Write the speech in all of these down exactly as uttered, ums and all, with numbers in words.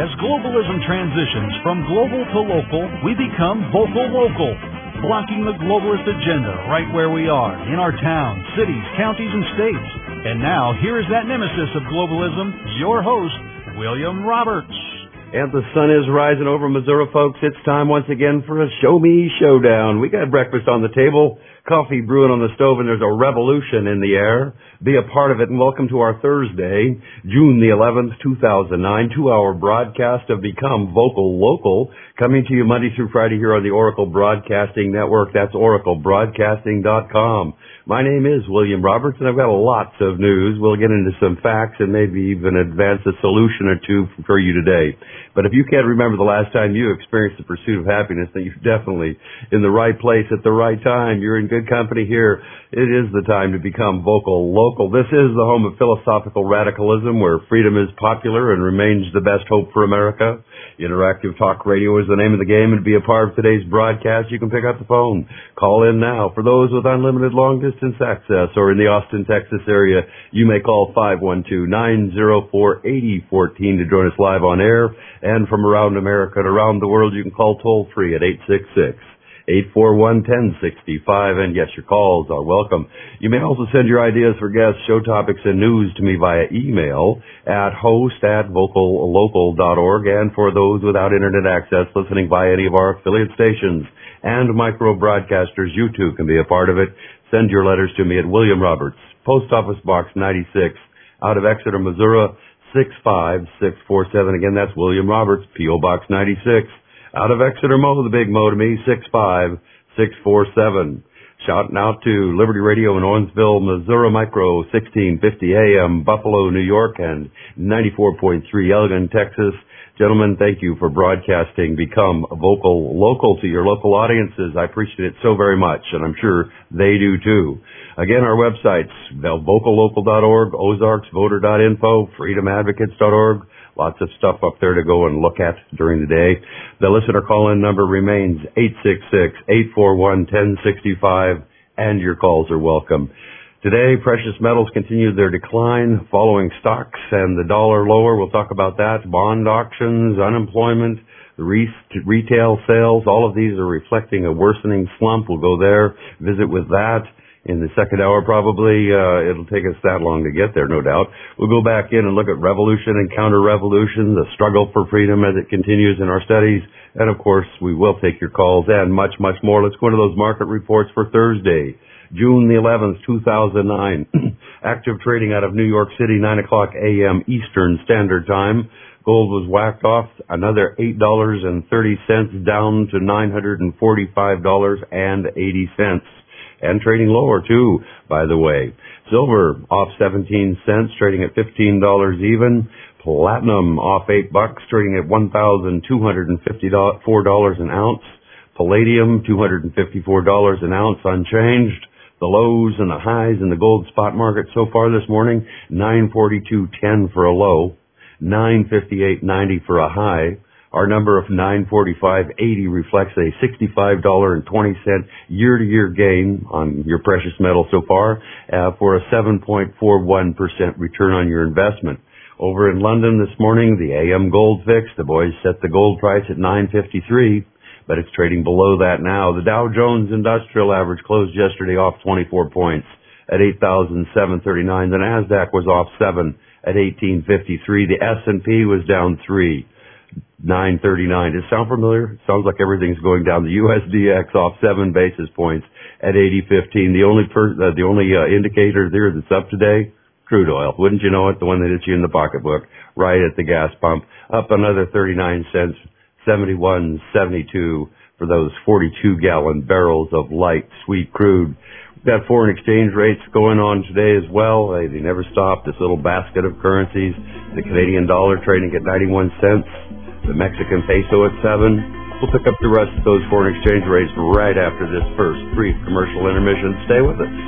As globalism transitions from global to local, we become vocal local, blocking the globalist agenda right where we are, in our towns, cities, counties, and states. And now, here is that nemesis of globalism, your host, William Roberts. And the sun is rising over Missouri, folks. It's time once again for a Show Me Showdown. We got breakfast on the table, coffee brewing on the stove, and there's a revolution in the air. Be a part of it, and welcome to our Thursday, June the eleventh, two thousand nine, two-hour broadcast of Become Vocal Local, coming to you Monday through Friday here on the Oracle Broadcasting Network. That's oracle broadcasting dot com. My name is William Roberts, and I've got lots of news. We'll get into some facts and maybe even advance a solution or two for you today. But if you can't remember the last time you experienced the pursuit of happiness, then you're definitely in the right place at the right time. You're in good company here. It is the time to become vocal local. This is the home of philosophical radicalism, where freedom is popular and remains the best hope for America. Interactive Talk Radio is the name of the game, and to be a part of today's broadcast, you can pick up the phone. Call in now. For those with unlimited long-distance access or in the Austin, Texas area, you may call five one two, nine zero four, eight zero one four to join us live on air. And from around America and around the world, you can call toll-free at eight six six, eight four one, one zero six five, and yes, your calls are welcome. You may also send your ideas for guests, show topics, and news to me via email at host at vocal local dot org, and for those without internet access listening via any of our affiliate stations and micro broadcasters, you too can be a part of it. Send your letters to me at William Roberts, Post Office Box ninety-six, out of Exeter, Missouri, six five six four seven. Again, that's William Roberts, P O Box ninety-six. Out of Exeter, Mo, the big Mo to me, six five six four seven. Shouting out to Liberty Radio in Owensville, Missouri, Micro sixteen fifty A M, Buffalo, New York, and ninety-four point three Elgin, Texas. Gentlemen, thank you for broadcasting Become Vocal Local to your local audiences. I appreciate it so very much, and I'm sure they do too. Again, our websites, vocal local dot org, ozarks voter dot info, freedom advocates dot org. Lots of stuff up there to go and look at during the day. The listener call-in number remains eight six six, eight four one, one zero six five, and your calls are welcome. Today, precious metals continue their decline, following stocks and the dollar lower. We'll talk about that. Bond auctions, unemployment, the re- retail sales, all of these are reflecting a worsening slump. We'll go there, visit with that. In the second hour, probably, uh, it'll take us that long to get there, no doubt. We'll go back in and look at revolution and counter-revolution, the struggle for freedom as it continues in our studies. And, of course, we will take your calls and much, much more. Let's go into those market reports for Thursday, June the eleventh, two thousand nine. Active trading out of New York City, nine o'clock a.m. Eastern Standard Time. Gold was whacked off another eight dollars and thirty cents, down to nine hundred forty-five dollars and eighty cents. And trading lower, too, by the way. Silver off seventeen cents, trading at fifteen dollars even. Platinum off eight bucks, trading at one thousand two hundred fifty-four dollars an ounce. Palladium, two hundred fifty-four dollars an ounce, unchanged. The lows and the highs in the gold spot market so far this morning, nine forty-two ten for a low, nine fifty-eight ninety for a high. Our number of nine forty-five eighty reflects a sixty-five dollars and twenty cents year-to-year gain on your precious metal so far, uh, for a seven point four one percent return on your investment. Over in London this morning, the A M Gold Fix, the boys set the gold price at nine fifty-three, but it's trading below that now. The Dow Jones Industrial Average closed yesterday off twenty-four points at eight thousand seven hundred thirty-nine. The NASDAQ was off seven at eighteen fifty-three. The S and P was down three. nine thirty-nine. Does it sound familiar? Sounds like everything's going down. The U S D X off seven basis points at eighty fifteen. The only per, uh, the only uh, indicator there that's up today, crude oil. Wouldn't you know it? The one that hits you in the pocketbook, right at the gas pump, up another thirty-nine cents, seventy-one seventy-two for those forty-two gallon barrels of light sweet crude. We've got foreign exchange rates going on today as well. They, they never stop. This little basket of currencies. The Canadian dollar trading at ninety-one cents. The Mexican peso at seven. We'll pick up the rest of those foreign exchange rates right after this first brief commercial intermission. Stay with us.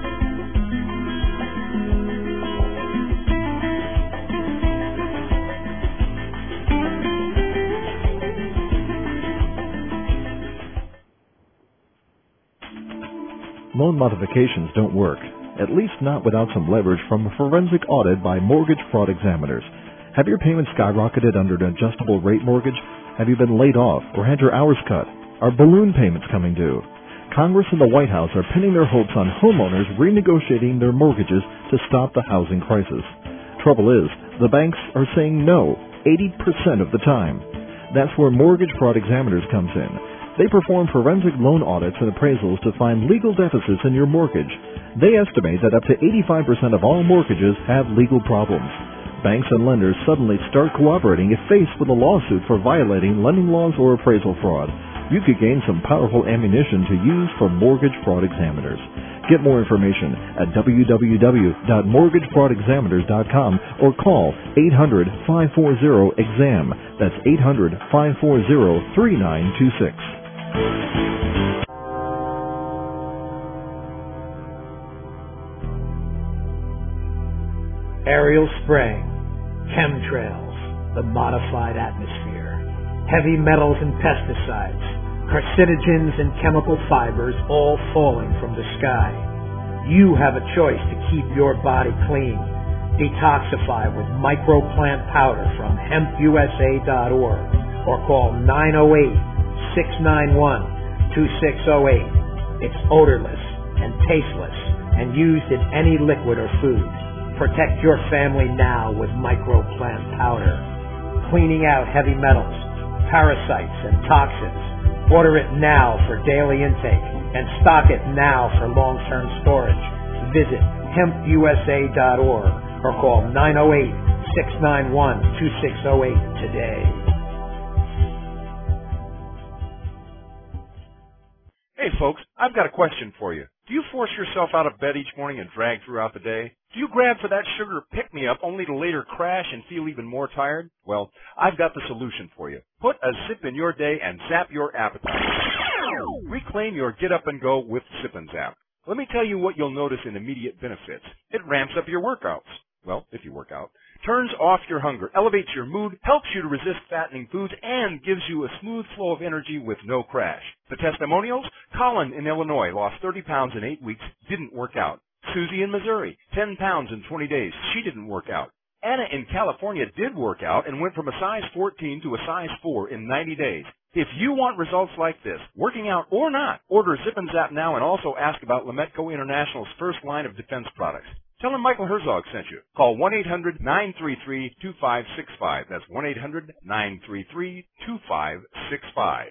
Loan modifications don't work, at least not without some leverage from a forensic audit by mortgage fraud examiners. Have your payments skyrocketed under an adjustable rate mortgage? Have you been laid off or had your hours cut? Are balloon payments coming due? Congress and the White House are pinning their hopes on homeowners renegotiating their mortgages to stop the housing crisis. Trouble is, the banks are saying no eighty percent of the time. That's where Mortgage Fraud Examiners comes in. They perform forensic loan audits and appraisals to find legal deficits in your mortgage. They estimate that up to eighty-five percent of all mortgages have legal problems. Banks and lenders suddenly start cooperating if faced with a lawsuit for violating lending laws or appraisal fraud. You could gain some powerful ammunition to use for Mortgage Fraud Examiners. Get more information at w w w dot mortgage fraud examiners dot com or call eight hundred, five four zero, E X A M. That's eight hundred, five four zero, three nine two six. Aerial spraying, chemtrails, the modified atmosphere, heavy metals and pesticides, carcinogens and chemical fibers all falling from the sky. You have a choice to keep your body clean. Detoxify with microplant powder from hemp u s a dot org or call nine oh eight, six nine one, two six oh eight. It's odorless and tasteless and used in any liquid or food. Protect your family now with microplant powder. Cleaning out heavy metals, parasites, and toxins. Order it now for daily intake and stock it now for long-term storage. Visit hemp u s a dot org or call nine oh eight, six nine one, two six oh eight today. Hey folks, I've got a question for you. Do you force yourself out of bed each morning and drag throughout the day? Do you grab for that sugar pick-me-up only to later crash and feel even more tired? Well, I've got the solution for you. Put a zip in your day and zap your appetite. Reclaim your get up and go with Zip and Zap. Let me tell you what you'll notice in immediate benefits. It ramps up your workouts. Well, if you work out. Turns off your hunger, elevates your mood, helps you to resist fattening foods, and gives you a smooth flow of energy with no crash. The testimonials? Colin in Illinois lost thirty pounds in eight weeks, didn't work out. Susie in Missouri, ten pounds in twenty days, she didn't work out. Anna in California did work out and went from a size fourteen to a size four in ninety days. If you want results like this, working out or not, order Zip and Zap now and also ask about Lametco International's first line of defense products. Tell them Michael Herzog sent you. Call one eight hundred, nine three three, two five six five. That's one eight hundred, nine three three, two five six five.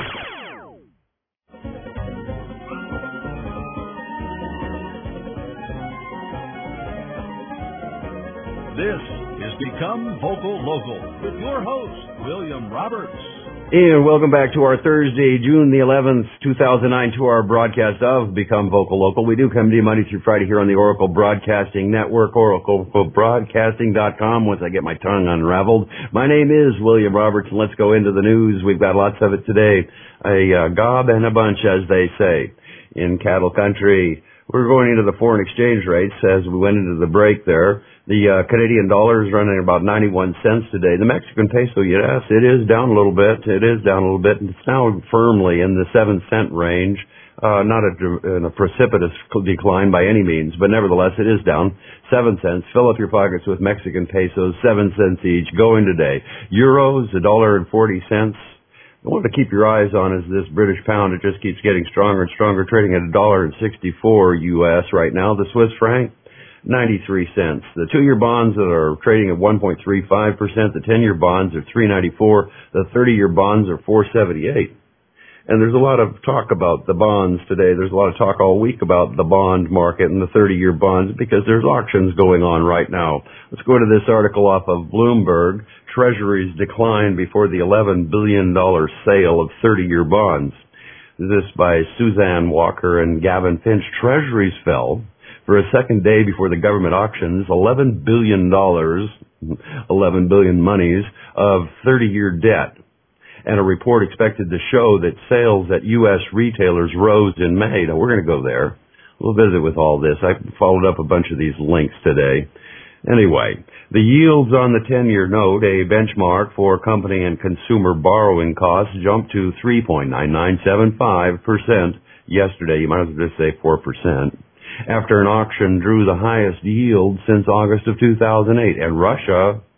This is Become Vocal Local with your host, William Roberts. And welcome back to our Thursday, June the eleventh, two thousand nine, to our broadcast of Become Vocal Local. We do come to you Monday through Friday here on the Oracle Broadcasting Network, oracle broadcasting dot com, once I get my tongue unraveled. My name is William Roberts, and let's go into the news. We've got lots of it today. A uh, gob and a bunch, as they say, in cattle country. We're going into the foreign exchange rates as we went into the break there. The uh, Canadian dollar is running about ninety-one cents today. The Mexican peso, yes, it is down a little bit. It is down a little bit. It's now firmly in the seven cent range. Uh, not a, a precipitous decline by any means, but nevertheless, it is down seven cents. Fill up your pockets with Mexican pesos, seven cents each. Going today. Euros, a dollar and forty cents. I want to keep your eyes on is this British pound. It just keeps getting stronger and stronger, trading at a dollar and sixty-four U S right now. The Swiss franc, ninety-three cents. The two-year bonds that are trading at one point three five percent. The ten-year bonds are three ninety-four. The thirty-year bonds are four seventy-eight. And there's a lot of talk about the bonds today. There's a lot of talk all week about the bond market and the thirty-year bonds because there's auctions going on right now. Let's go to this article off of Bloomberg. Treasuries declined before the eleven billion dollars sale of thirty-year bonds. This by Suzanne Walker and Gavin Finch. Treasuries fell for a second day before the government auctions eleven billion dollars, eleven billion monies of thirty-year debt. And a report expected to show that sales at U S retailers rose in May. Now, we're going to go there. We'll visit with all this. I followed up a bunch of these links today. Anyway, the yields on the ten-year note, a benchmark for company and consumer borrowing costs, jumped to three point nine nine seven five percent yesterday. You might as well just say four percent. After an auction drew the highest yield since August of two thousand eight. And Russia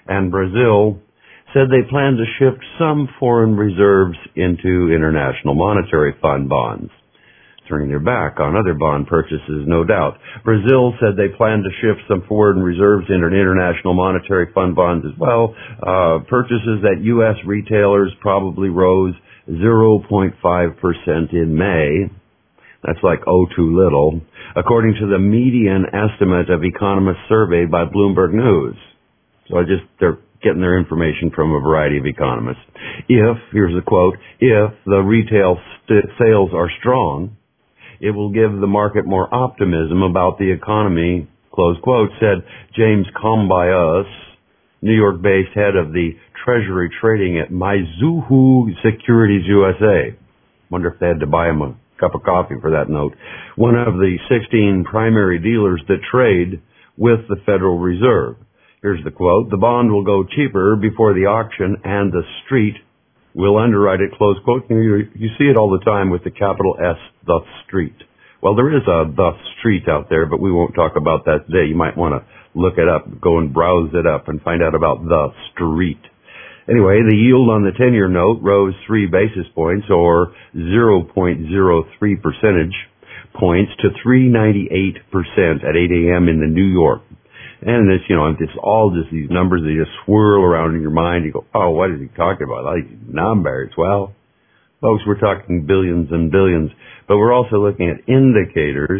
And Brazil said they plan to shift some foreign reserves into International Monetary Fund bonds, turning their back on other bond purchases, no doubt. Brazil said they plan to shift some foreign reserves into International Monetary Fund bonds as well. Uh, purchases at U S retailers probably rose zero point five percent in May. That's like, oh, too little, according to the median estimate of economists surveyed by Bloomberg News. So I just, they're getting their information from a variety of economists. If, here's the quote, if the retail st- sales are strong, it will give the market more optimism about the economy, close quote, said James Combias, New York-based head of the Treasury trading at Mizuho Securities U S A. Wonder if they had to buy him a cup of coffee for that note. One of the sixteen primary dealers that trade with the Federal Reserve. Here's the quote, the bond will go cheaper before the auction and the street will underwrite it, close quote. You, you see it all the time with the capital S, the street. Well, there is a the street out there, but we won't talk about that today. You might want to look it up, go and browse it up and find out about the street. Anyway, the yield on the ten-year note rose three basis points, or zero point zero three percentage points, to three ninety-eight percent at eight a.m. in the New York. And this, you know, it's all just these numbers that just swirl around in your mind. You go, oh, what is he talking about? Like numbers. Well, folks, we're talking billions and billions, but we're also looking at indicators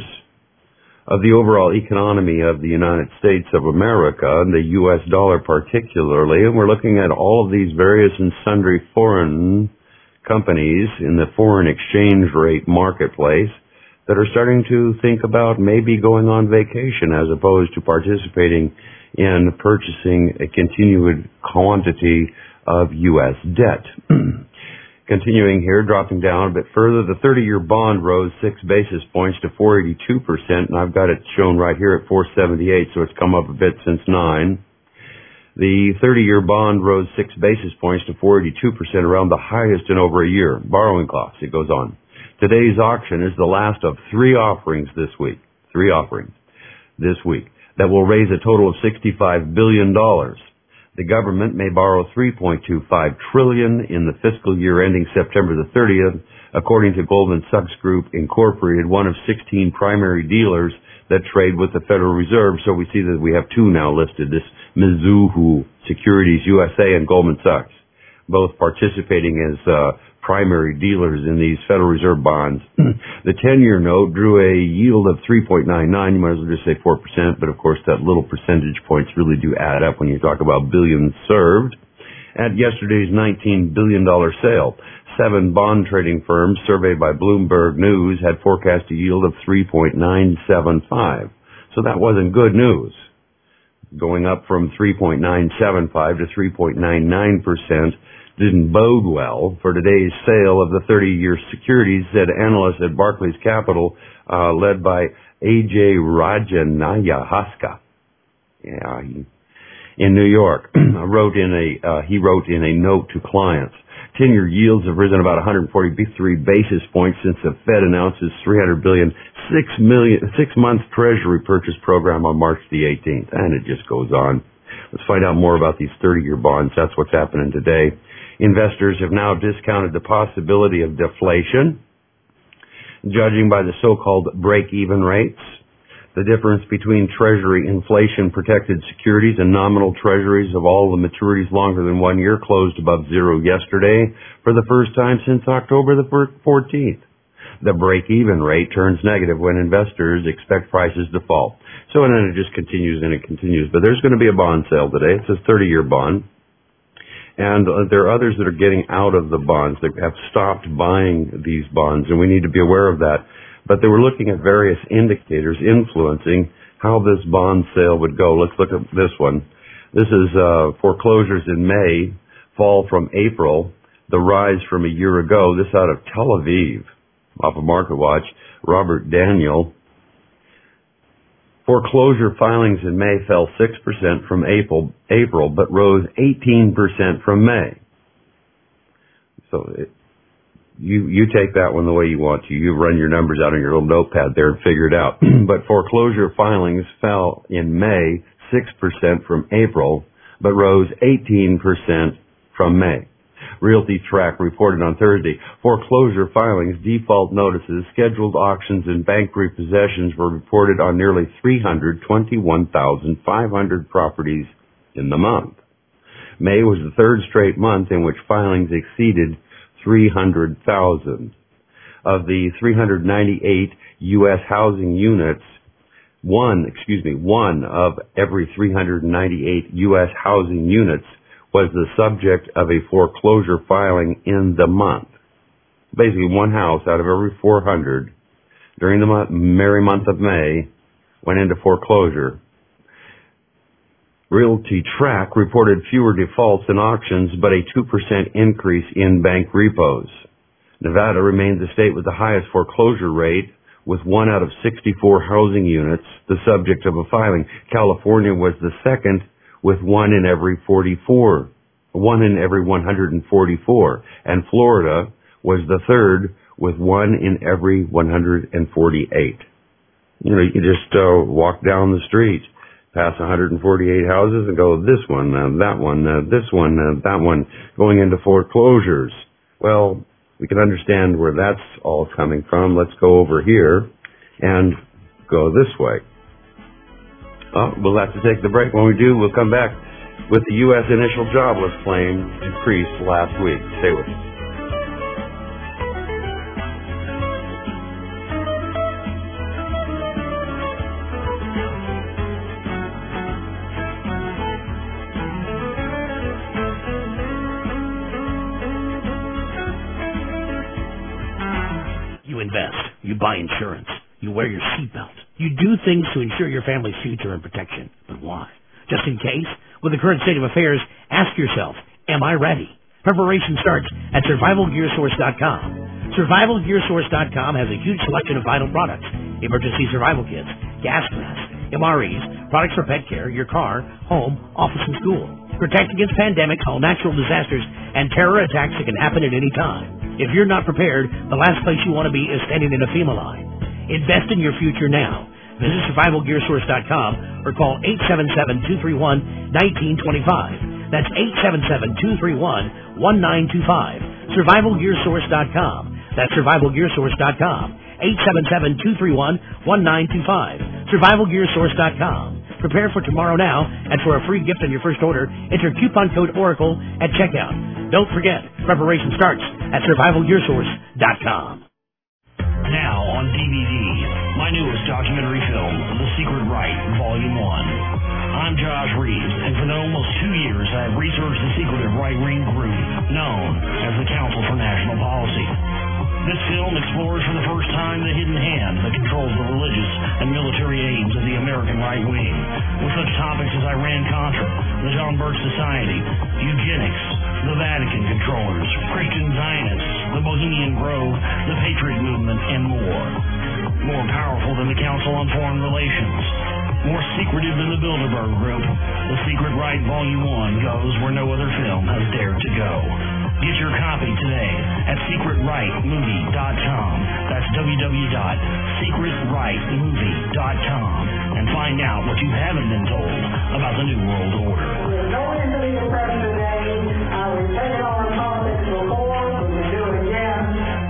of the overall economy of the United States of America, and the U S dollar particularly, and we're looking at all of these various and sundry foreign companies in the foreign exchange rate marketplace that are starting to think about maybe going on vacation as opposed to participating in purchasing a continued quantity of U S debt. Continuing here, dropping down a bit further, the thirty-year bond rose six basis points to four eighty-two percent, and I've got it shown right here at four seventy-eight, so it's come up a bit since nine. The thirty-year bond rose six basis points to four eighty-two percent, around the highest in over a year. Borrowing costs, it goes on. Today's auction is the last of three offerings this week, three offerings this week, that will raise a total of sixty-five billion dollars. The government may borrow three point two five trillion dollars in the fiscal year ending September the thirtieth, according to Goldman Sachs Group Incorporated, one of sixteen primary dealers that trade with the Federal Reserve. So we see that we have two now listed, this Mizuho Securities U S A and Goldman Sachs, both participating as uh, primary dealers in these Federal Reserve bonds. The ten-year note drew a yield of three point nine nine. You might as well just say four percent, but of course that little percentage points really do add up when you talk about billions served. At yesterday's nineteen billion dollars sale, seven bond trading firms surveyed by Bloomberg News had forecast a yield of three point nine seven five. So that wasn't good news. Going up from three point nine seven five to three point nine nine percent didn't bode well for today's sale of the thirty-year securities, said analysts at Barclays Capital, uh, led by A J Rajanayahaska. Yeah, he, in New York, wrote in a uh, he wrote in a note to clients. Ten-year yields have risen about one hundred forty-three basis points since the Fed announced its three hundred billion dollars, six million, six-month Treasury purchase program on March the eighteenth, and it just goes on. Let's find out more about these thirty-year bonds. That's what's happening today. Investors have now discounted the possibility of deflation, judging by the so-called break-even rates. The difference between Treasury inflation-protected securities and nominal Treasuries of all the maturities longer than one year closed above zero yesterday for the first time since October the fourteenth. The break-even rate turns negative when investors expect prices to fall. So and then it just continues and it continues. But there's going to be a bond sale today. It's a thirty-year bond. And uh, there are others that are getting out of the bonds, that have stopped buying these bonds, and we need to be aware of that. But they were looking at various indicators influencing how this bond sale would go. Let's look at this one. This is uh, foreclosures in May, fall from April, the rise from a year ago. This out of Tel Aviv, off of MarketWatch, Robert Daniel. Foreclosure filings in May fell six percent from April, April, but rose eighteen percent from May. So it, you you take that one the way you want to. You run your numbers out on your little notepad there and figure it out. But foreclosure filings fell in May six percent from April, but rose eighteen percent from May. Realty Track reported on Thursday foreclosure filings, default notices, scheduled auctions, and bank repossessions were reported on nearly three hundred twenty-one thousand five hundred properties in the month. May was the third straight month in which filings exceeded three hundred thousand. Of the three hundred ninety-eight U S housing units, one, excuse me, one of every three hundred ninety-eight U S housing units was the subject of a foreclosure filing in the month. Basically, one house out of every four hundred during the month, merry month of May went into foreclosure. Realty Track reported fewer defaults and auctions, but a two percent increase in bank repos. Nevada remains the state with the highest foreclosure rate, with one out of sixty-four housing units the subject of a filing. California was the second, with one in every forty-four, one in every one hundred forty-four, and Florida was the third, with one in every one hundred forty-eight. You know, you can just uh, walk down the street, pass one hundred forty-eight houses, and go this one, uh, that one, uh, this one, uh, that one, going into foreclosures. Well, we can understand where that's all coming from. Let's go over here and go this way. Oh, we'll have to take the break. When we do, we'll come back with the U S initial jobless claim increased last week. Stay with us. You invest. You buy insurance. You wear your seatbelt. You do things to ensure your family's future and protection. But why? Just in case? With the current state of affairs, ask yourself, am I ready? Preparation starts at survival gear source dot com. survival gear source dot com has a huge selection of vital products, emergency survival kits, gas masks, M R Es, products for pet care, your car, home, office, and school. Protect against pandemics, all natural disasters, and terror attacks that can happen at any time. If you're not prepared, the last place you want to be is standing in a FEMA line. Invest in your future now. Visit survival gear source dot com or call eight seven seven, two three one, one nine two five. That's eight seven seven, two three one, one nine two five. survival gear source dot com. That's survival gear source dot com. eight seven seven, two three one, one nine two five. survival gear source dot com. Prepare for tomorrow now, and for a free gift on your first order, enter coupon code Oracle at checkout. Don't forget, preparation starts at survival gear source dot com. Now on D V D, my newest documentary film, The Secret Right, Volume one. I'm Josh Reeves, and for almost two years I have researched the secretive right-wing group known as the Council for National Policy. This film explores for the first time the hidden hand that controls the religious and military aims of the American right wing, with such topics as Iran-Contra, the John Birch Society, eugenics, the Vatican controllers, Christian Zionists, the Bohemian Grove, the Patriot Movement, and more. More powerful than the Council on Foreign Relations. More secretive than the Bilderberg Group, The Secret Right Volume one goes where no other film has dared to go. Get your copy today at secret right movie dot com. That's w w w dot secret right movie dot com and find out what you haven't been told about the New World Order. We're going into the depression today. Uh, we've taken on politics before, we can do it again.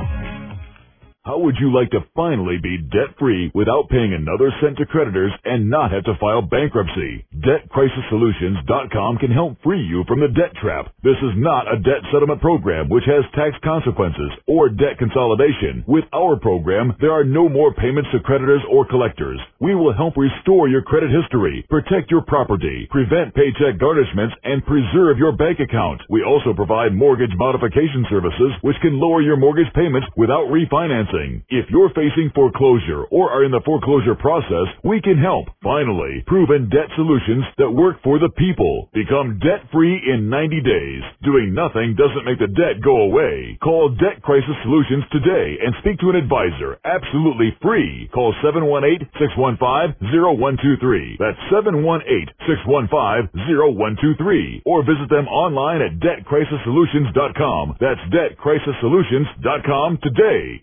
How would you like to finally be debt-free without paying another cent to creditors and not have to file bankruptcy? debt crisis solutions dot com can help free you from the debt trap. This is not a debt settlement program which has tax consequences or debt consolidation. With our program, there are no more payments to creditors or collectors. We will help restore your credit history, protect your property, prevent paycheck garnishments, and preserve your bank account. We also provide mortgage modification services which can lower your mortgage payments without refinancing. If you're facing foreclosure or are in the foreclosure process, we can help. Finally, proven debt solutions that work for the people. Become debt-free in ninety days. Doing nothing doesn't make the debt go away. Call Debt Crisis Solutions today and speak to an advisor. Absolutely free. Call seven one eight, six one five, zero one two three. That's seven one eight, six one five, zero one two three. Or visit them online at debt crisis solutions dot com. That's debt crisis solutions dot com today.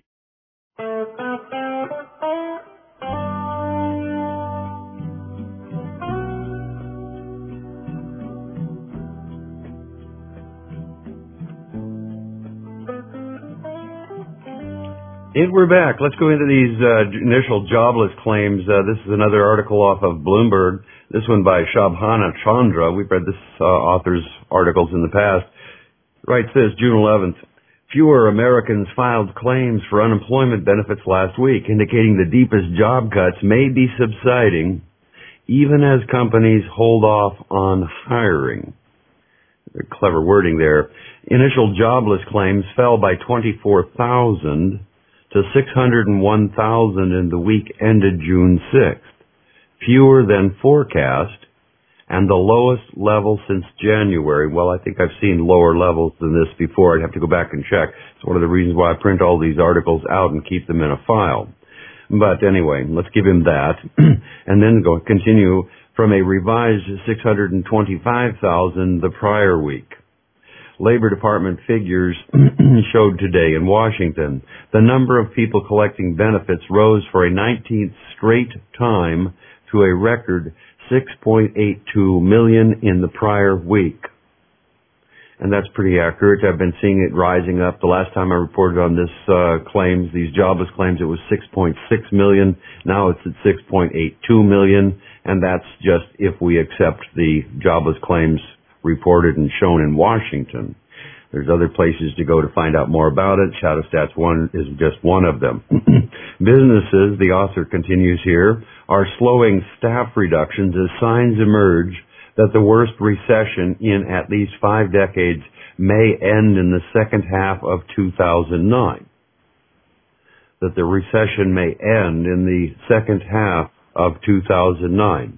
And we're back. Let's go into these uh, initial jobless claims. Uh, this is another article off of Bloomberg. This one by Shabhana Chandra. We've read this uh, author's articles in the past. Writes this, June eleventh. Fewer Americans filed claims for unemployment benefits last week, indicating the deepest job cuts may be subsiding, even as companies hold off on hiring. Clever wording there. Initial jobless claims fell by twenty-four thousand to six hundred one thousand in the week ended June sixth, fewer than forecast, and the lowest level since January. Well, I think I've seen lower levels than this before. I'd have to go back and check. It's one of the reasons why I print all these articles out and keep them in a file. But anyway, let's give him that, and then go continue from a revised six hundred twenty-five thousand the prior week. Labor Department figures showed today in Washington the number of people collecting benefits rose for a nineteenth straight time to a record six point eight two million in the prior week. And that's pretty accurate. I've been seeing it rising up. The last time I reported on this uh, claims, these jobless claims, it was six point six million. Now it's at six point eight two million, and that's just if we accept the jobless claims reported and shown in Washington. There's other places to go to find out more about it. Shadow Stats one is just one of them. Businesses, the author continues here, are slowing staff reductions as signs emerge that the worst recession in at least five decades may end in the second half of two thousand nine. That the recession may end in the second half of two thousand nine.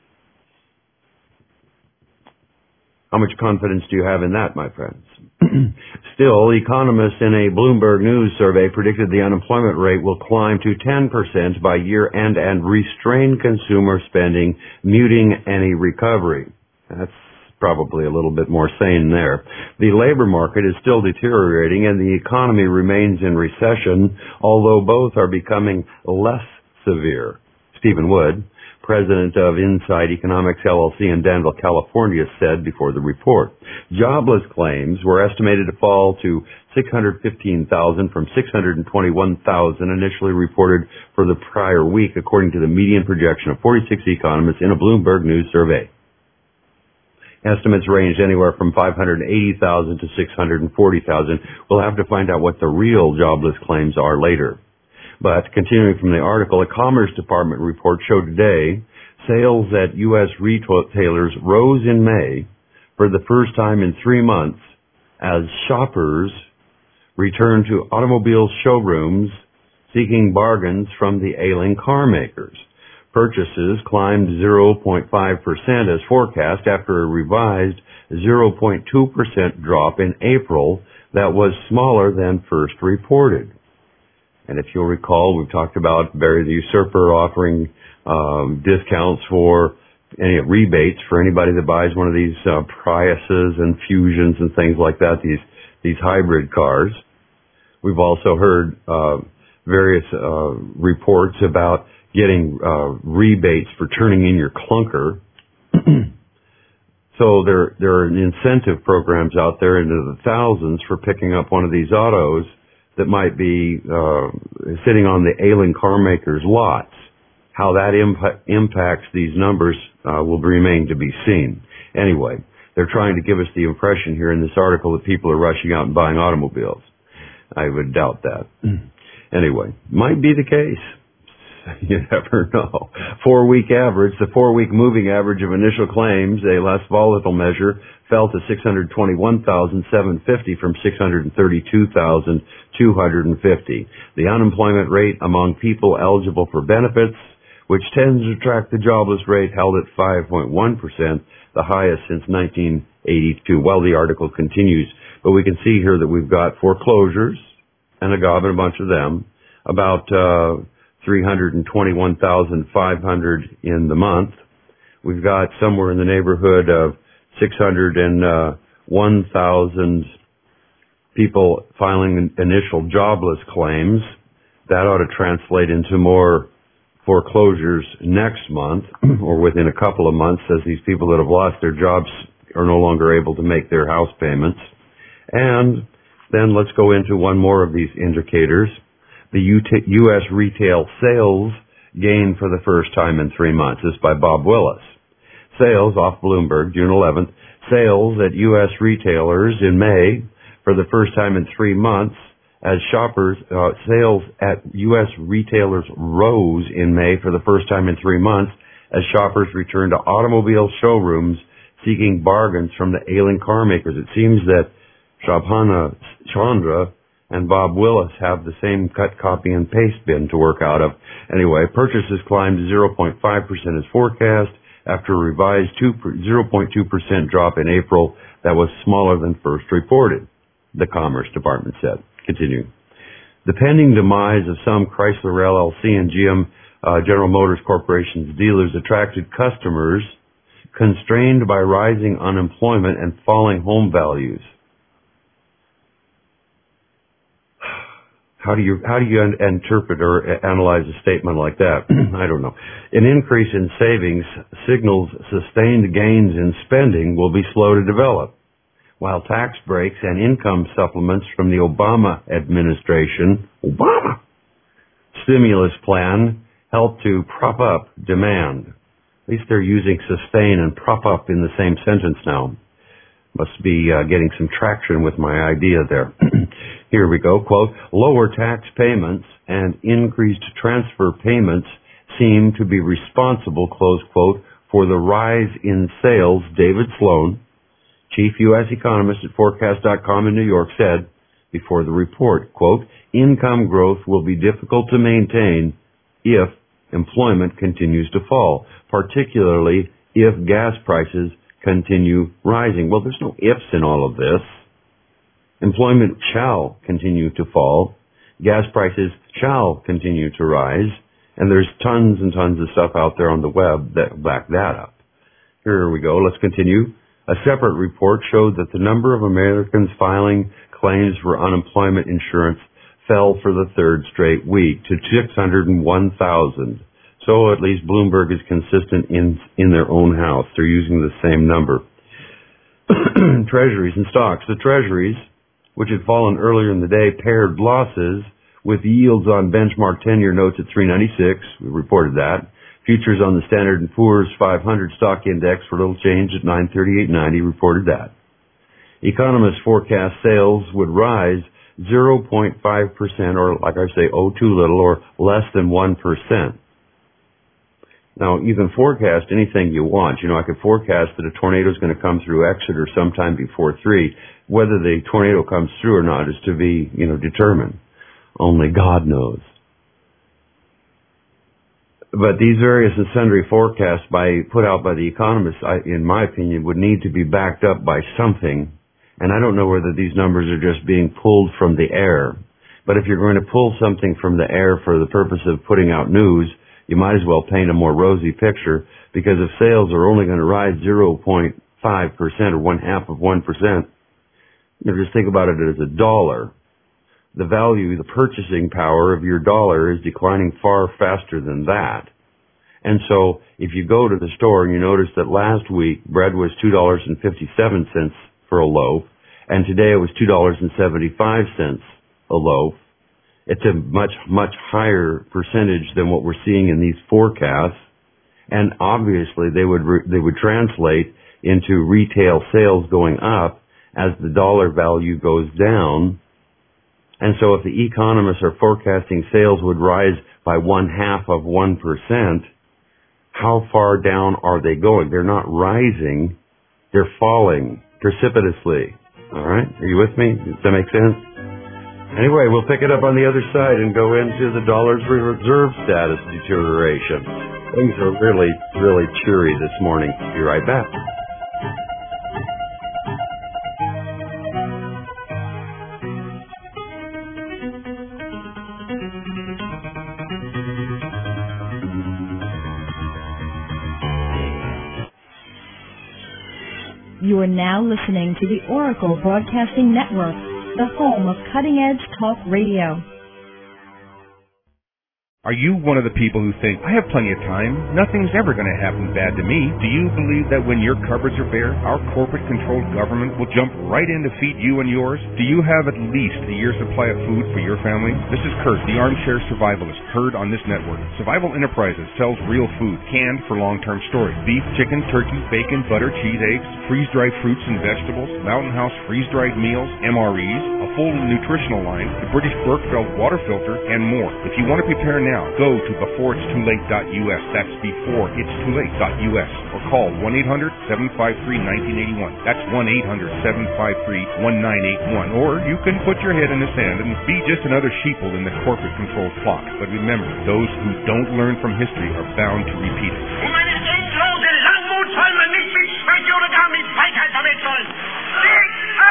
How much confidence do you have in that, my friends? Still, economists in a Bloomberg News survey predicted the unemployment rate will climb to ten percent by year-end and restrain consumer spending, muting any recovery. That's probably a little bit more sane there. The labor market is still deteriorating and the economy remains in recession, although both are becoming less severe. Stephen Wood, president of Insight Economics L L C in Danville, California, said before the report. Jobless claims were estimated to fall to six hundred fifteen thousand from six hundred twenty-one thousand initially reported for the prior week, according to the median projection of forty-six economists in a Bloomberg News survey. Estimates ranged anywhere from five hundred eighty thousand to six hundred forty thousand. We'll have to find out what the real jobless claims are later. But continuing from the article, a Commerce Department report showed today sales at U S retailers rose in May for the first time in three months as shoppers returned to automobile showrooms seeking bargains from the ailing car makers. Purchases climbed zero point five percent as forecast after a revised zero point two percent drop in April that was smaller than first reported. And if you'll recall, we've talked about Barry the Usurper offering um, discounts for any rebates for anybody that buys one of these uh, Priuses and Fusions and things like that, these these hybrid cars. We've also heard uh, various uh, reports about getting uh, rebates for turning in your clunker. So there there are incentive programs out there into the thousands for picking up one of these autos that might be uh, sitting on the ailing car makers' lots. How that imp- impacts these numbers uh, will remain to be seen. Anyway, they're trying to give us the impression here in this article that people are rushing out and buying automobiles. I would doubt that. Anyway, might be the case. You never know. Four-week average, the four-week moving average of initial claims, a less volatile measure, fell to six hundred twenty-one thousand seven hundred fifty from six hundred thirty-two thousand two hundred fifty. The unemployment rate among people eligible for benefits, which tends to track the jobless rate, held at five point one percent, the highest since nineteen eighty-two. Well, the article continues, but we can see here that we've got foreclosures, and a gob and a bunch of them, about uh three hundred twenty-one thousand five hundred in the month. We've got somewhere in the neighborhood of six hundred one thousand people filing initial jobless claims. That ought to translate into more foreclosures next month or within a couple of months, as these people that have lost their jobs are no longer able to make their house payments. And then let's go into one more of these indicators. the U S retail sales gained for the first time in three months. This is by Bob Willis. Sales off Bloomberg, June eleventh. Sales at U S retailers in May for the first time in three months as shoppers, uh, sales at U S retailers rose in May for the first time in three months as shoppers returned to automobile showrooms seeking bargains from the ailing car makers. It seems that Shobhana Chandra and Bob Willis have the same cut, copy, and paste bin to work out of. Anyway, purchases climbed zero point five percent as forecast after a revised zero point two percent drop in April that was smaller than first reported, the Commerce Department said. Continuing. The pending demise of some Chrysler L L C and G M uh, General Motors Corporation's dealers attracted customers constrained by rising unemployment and falling home values. How do you how do you un- interpret or analyze a statement like that? I don't know. An increase in savings signals sustained gains in spending will be slow to develop, while tax breaks and income supplements from the Obama administration, Obama, stimulus plan help to prop up demand. At least they're using sustain and prop up in the same sentence now. Must be uh, getting some traction with my idea there. Here we go. Quote, lower tax payments and increased transfer payments seem to be responsible, close quote, for the rise in sales, David Sloan, chief U S economist at forecast dot com in New York, said before the report, quote, income growth will be difficult to maintain if employment continues to fall, particularly if gas prices continue rising. Well, there's no ifs in all of this. Employment shall continue to fall. Gas prices shall continue to rise. And there's tons and tons of stuff out there on the web that back that up. Here we go. Let's continue. A separate report showed that the number of Americans filing claims for unemployment insurance fell for the third straight week to six hundred one thousand. So at least Bloomberg is consistent in in their own house. They're using the same number. Treasuries and stocks. The treasuries, which had fallen earlier in the day, paired losses with yields on benchmark ten-year notes at three ninety-six. We reported that. Futures on the Standard and Poor's five hundred stock index were little changed at nine thirty-eight ninety. Reported that. Economists forecast sales would rise zero point five percent, or like I say, oh too little, or less than one percent. Now, you can forecast anything you want. You know, I could forecast that a tornado is going to come through Exeter sometime before three. Whether the tornado comes through or not is to be, you know, determined. Only God knows. But these various and sundry forecasts by put out by the economists, I, in my opinion, would need to be backed up by something. And I don't know whether these numbers are just being pulled from the air. But if you're going to pull something from the air for the purpose of putting out news, you might as well paint a more rosy picture, because if sales are only going to rise zero point five percent or one half of one percent, you know, just think about it as a dollar. The value, the purchasing power of your dollar is declining far faster than that. And so if you go to the store and you notice that last week bread was two dollars and fifty-seven cents for a loaf, and today it was two dollars and seventy-five cents a loaf, it's a much, much higher percentage than what we're seeing in these forecasts. And obviously they would, re- they would translate into retail sales going up as the dollar value goes down. And so if the economists are forecasting sales would rise by one half of one percent, how far down are they going? They're not rising. They're falling precipitously. All right? Are you with me? Does that make sense? Anyway, we'll pick it up on the other side and go into the dollar's reserve status deterioration. Things are really, really cheery this morning. Be right back. You are now listening to the Oracle Broadcasting Network, the home of cutting-edge talk radio. Are you one of the people who think, I have plenty of time, nothing's ever going to happen bad to me? Do you believe that when your cupboards are bare, our corporate-controlled government will jump right in to feed you and yours? Do you have at least a year's supply of food for your family? This is Kurt, the armchair survivalist, heard on this network. Survival Enterprises sells real food, canned for long-term storage. Beef, chicken, turkey, bacon, butter, cheese, eggs, freeze-dried fruits and vegetables, Mountain House freeze-dried meals, M R Es, a full nutritional line, the British Berkefeld water filter, and more. If you want to prepare now, Now, go to before it's too late dot U S. That's before it's too late dot U S. Or call one eight hundred seven five three one nine eight one. That's one eight hundred seven five three one nine eight one. Or you can put your head in the sand and be just another sheeple in the corporate-controlled flock. But remember, those who don't learn from history are bound to repeat it. Meine endlose Langmut soll man nicht mit Schwäche oder gar mit Feigheit verwechseln. Sieg!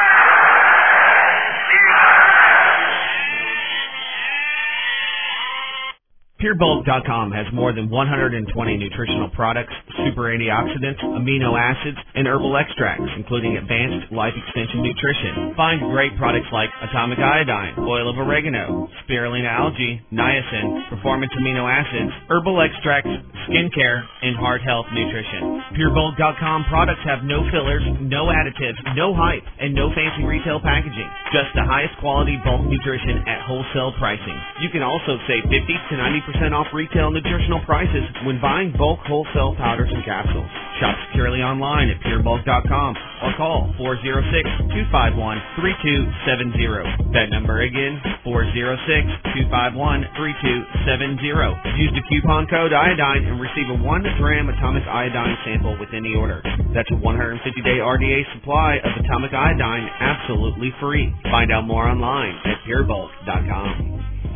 Pure Bulk dot com has more than one hundred twenty nutritional products, super antioxidants, amino acids, and herbal extracts, including advanced life extension nutrition. Find great products like atomic iodine, oil of oregano, spirulina algae, niacin, performance amino acids, herbal extracts, skincare, and heart health nutrition. Pure Bulk dot com products have no fillers, no additives, no hype, and no fancy retail packaging. Just the highest quality bulk nutrition at wholesale pricing. You can also save fifty to ninety percent off retail nutritional prices when buying bulk wholesale powders and capsules. Shop securely online at Pure Bulk dot com or call four oh six, two five one, three two seven zero. That number again, four oh six, two five one, three two seven zero. Use the coupon code iodine and receive a one gram atomic iodine sample with any order. That's a one hundred fifty day R D A supply of atomic iodine absolutely free. Find out more online at Pure Bulk dot com.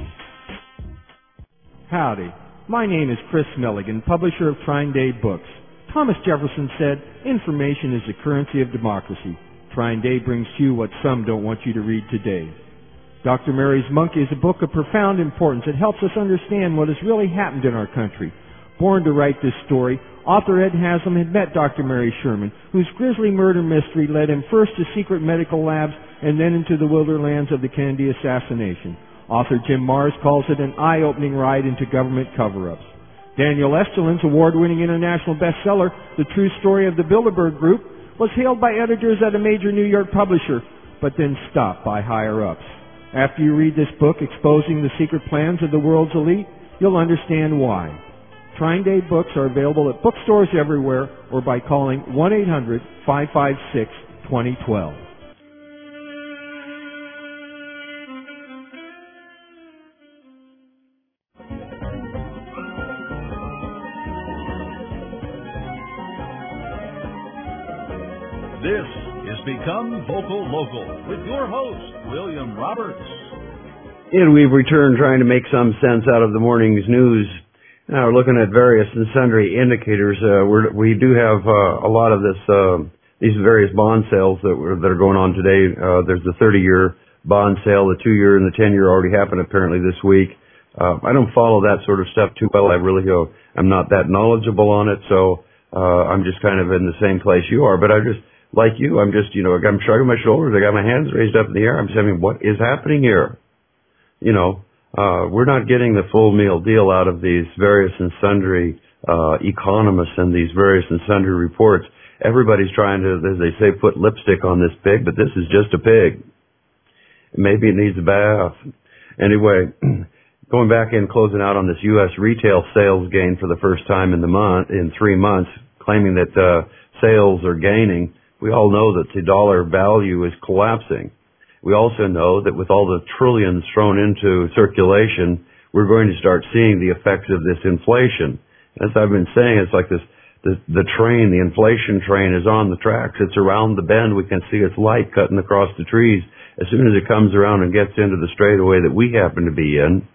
Howdy. My name is Chris Milligan, publisher of Trine Day Books. Thomas Jefferson said, information is the currency of democracy. Trine Day brings to you what some don't want you to read today. Doctor Mary's Monkey is a book of profound importance. It helps us understand what has really happened in our country. Born to write this story, author Ed Haslam had met Doctor Mary Sherman, whose grisly murder mystery led him first to secret medical labs and then into the wilderlands of the Kennedy assassination. Author Jim Marrs calls it an eye-opening ride into government cover-ups. Daniel Esterlin's award-winning international bestseller, The True Story of the Bilderberg Group, was hailed by editors at a major New York publisher, but then stopped by higher-ups. After you read this book exposing the secret plans of the world's elite, you'll understand why. Trine Day books are available at bookstores everywhere or by calling one eight hundred, five five six, two zero one two. This is Become Vocal Local with your host, William Roberts. And we've returned trying to make some sense out of the morning's news. Now we're looking at various and sundry indicators. Uh, we're, we do have uh, a lot of this, uh, these various bond sales that, were, that are going on today. Uh, there's the thirty-year bond sale, the two-year and the ten-year already happened apparently this week. Uh, I don't follow that sort of stuff too well. I really go, I'm not that knowledgeable on it, so uh, I'm just kind of in the same place you are. But I just, like you, I'm just, you know, I'm shrugging my shoulders. I got my hands raised up in the air. I'm saying, what is happening here? You know, uh, we're not getting the full meal deal out of these various and sundry uh, economists and these various and sundry reports. Everybody's trying to, as they say, put lipstick on this pig, but this is just a pig. Maybe it needs a bath. Anyway, going back in, closing out on this U S retail sales gain for the first time in the month, in three months, claiming that uh, sales are gaining. We all know that the dollar value is collapsing. We also know that with all the trillions thrown into circulation, we're going to start seeing the effects of this inflation. As I've been saying, it's like this, the, the train, the inflation train is on the tracks. It's around the bend. We can see its light cutting across the trees. As soon as it comes around and gets into the straightaway that we happen to be in,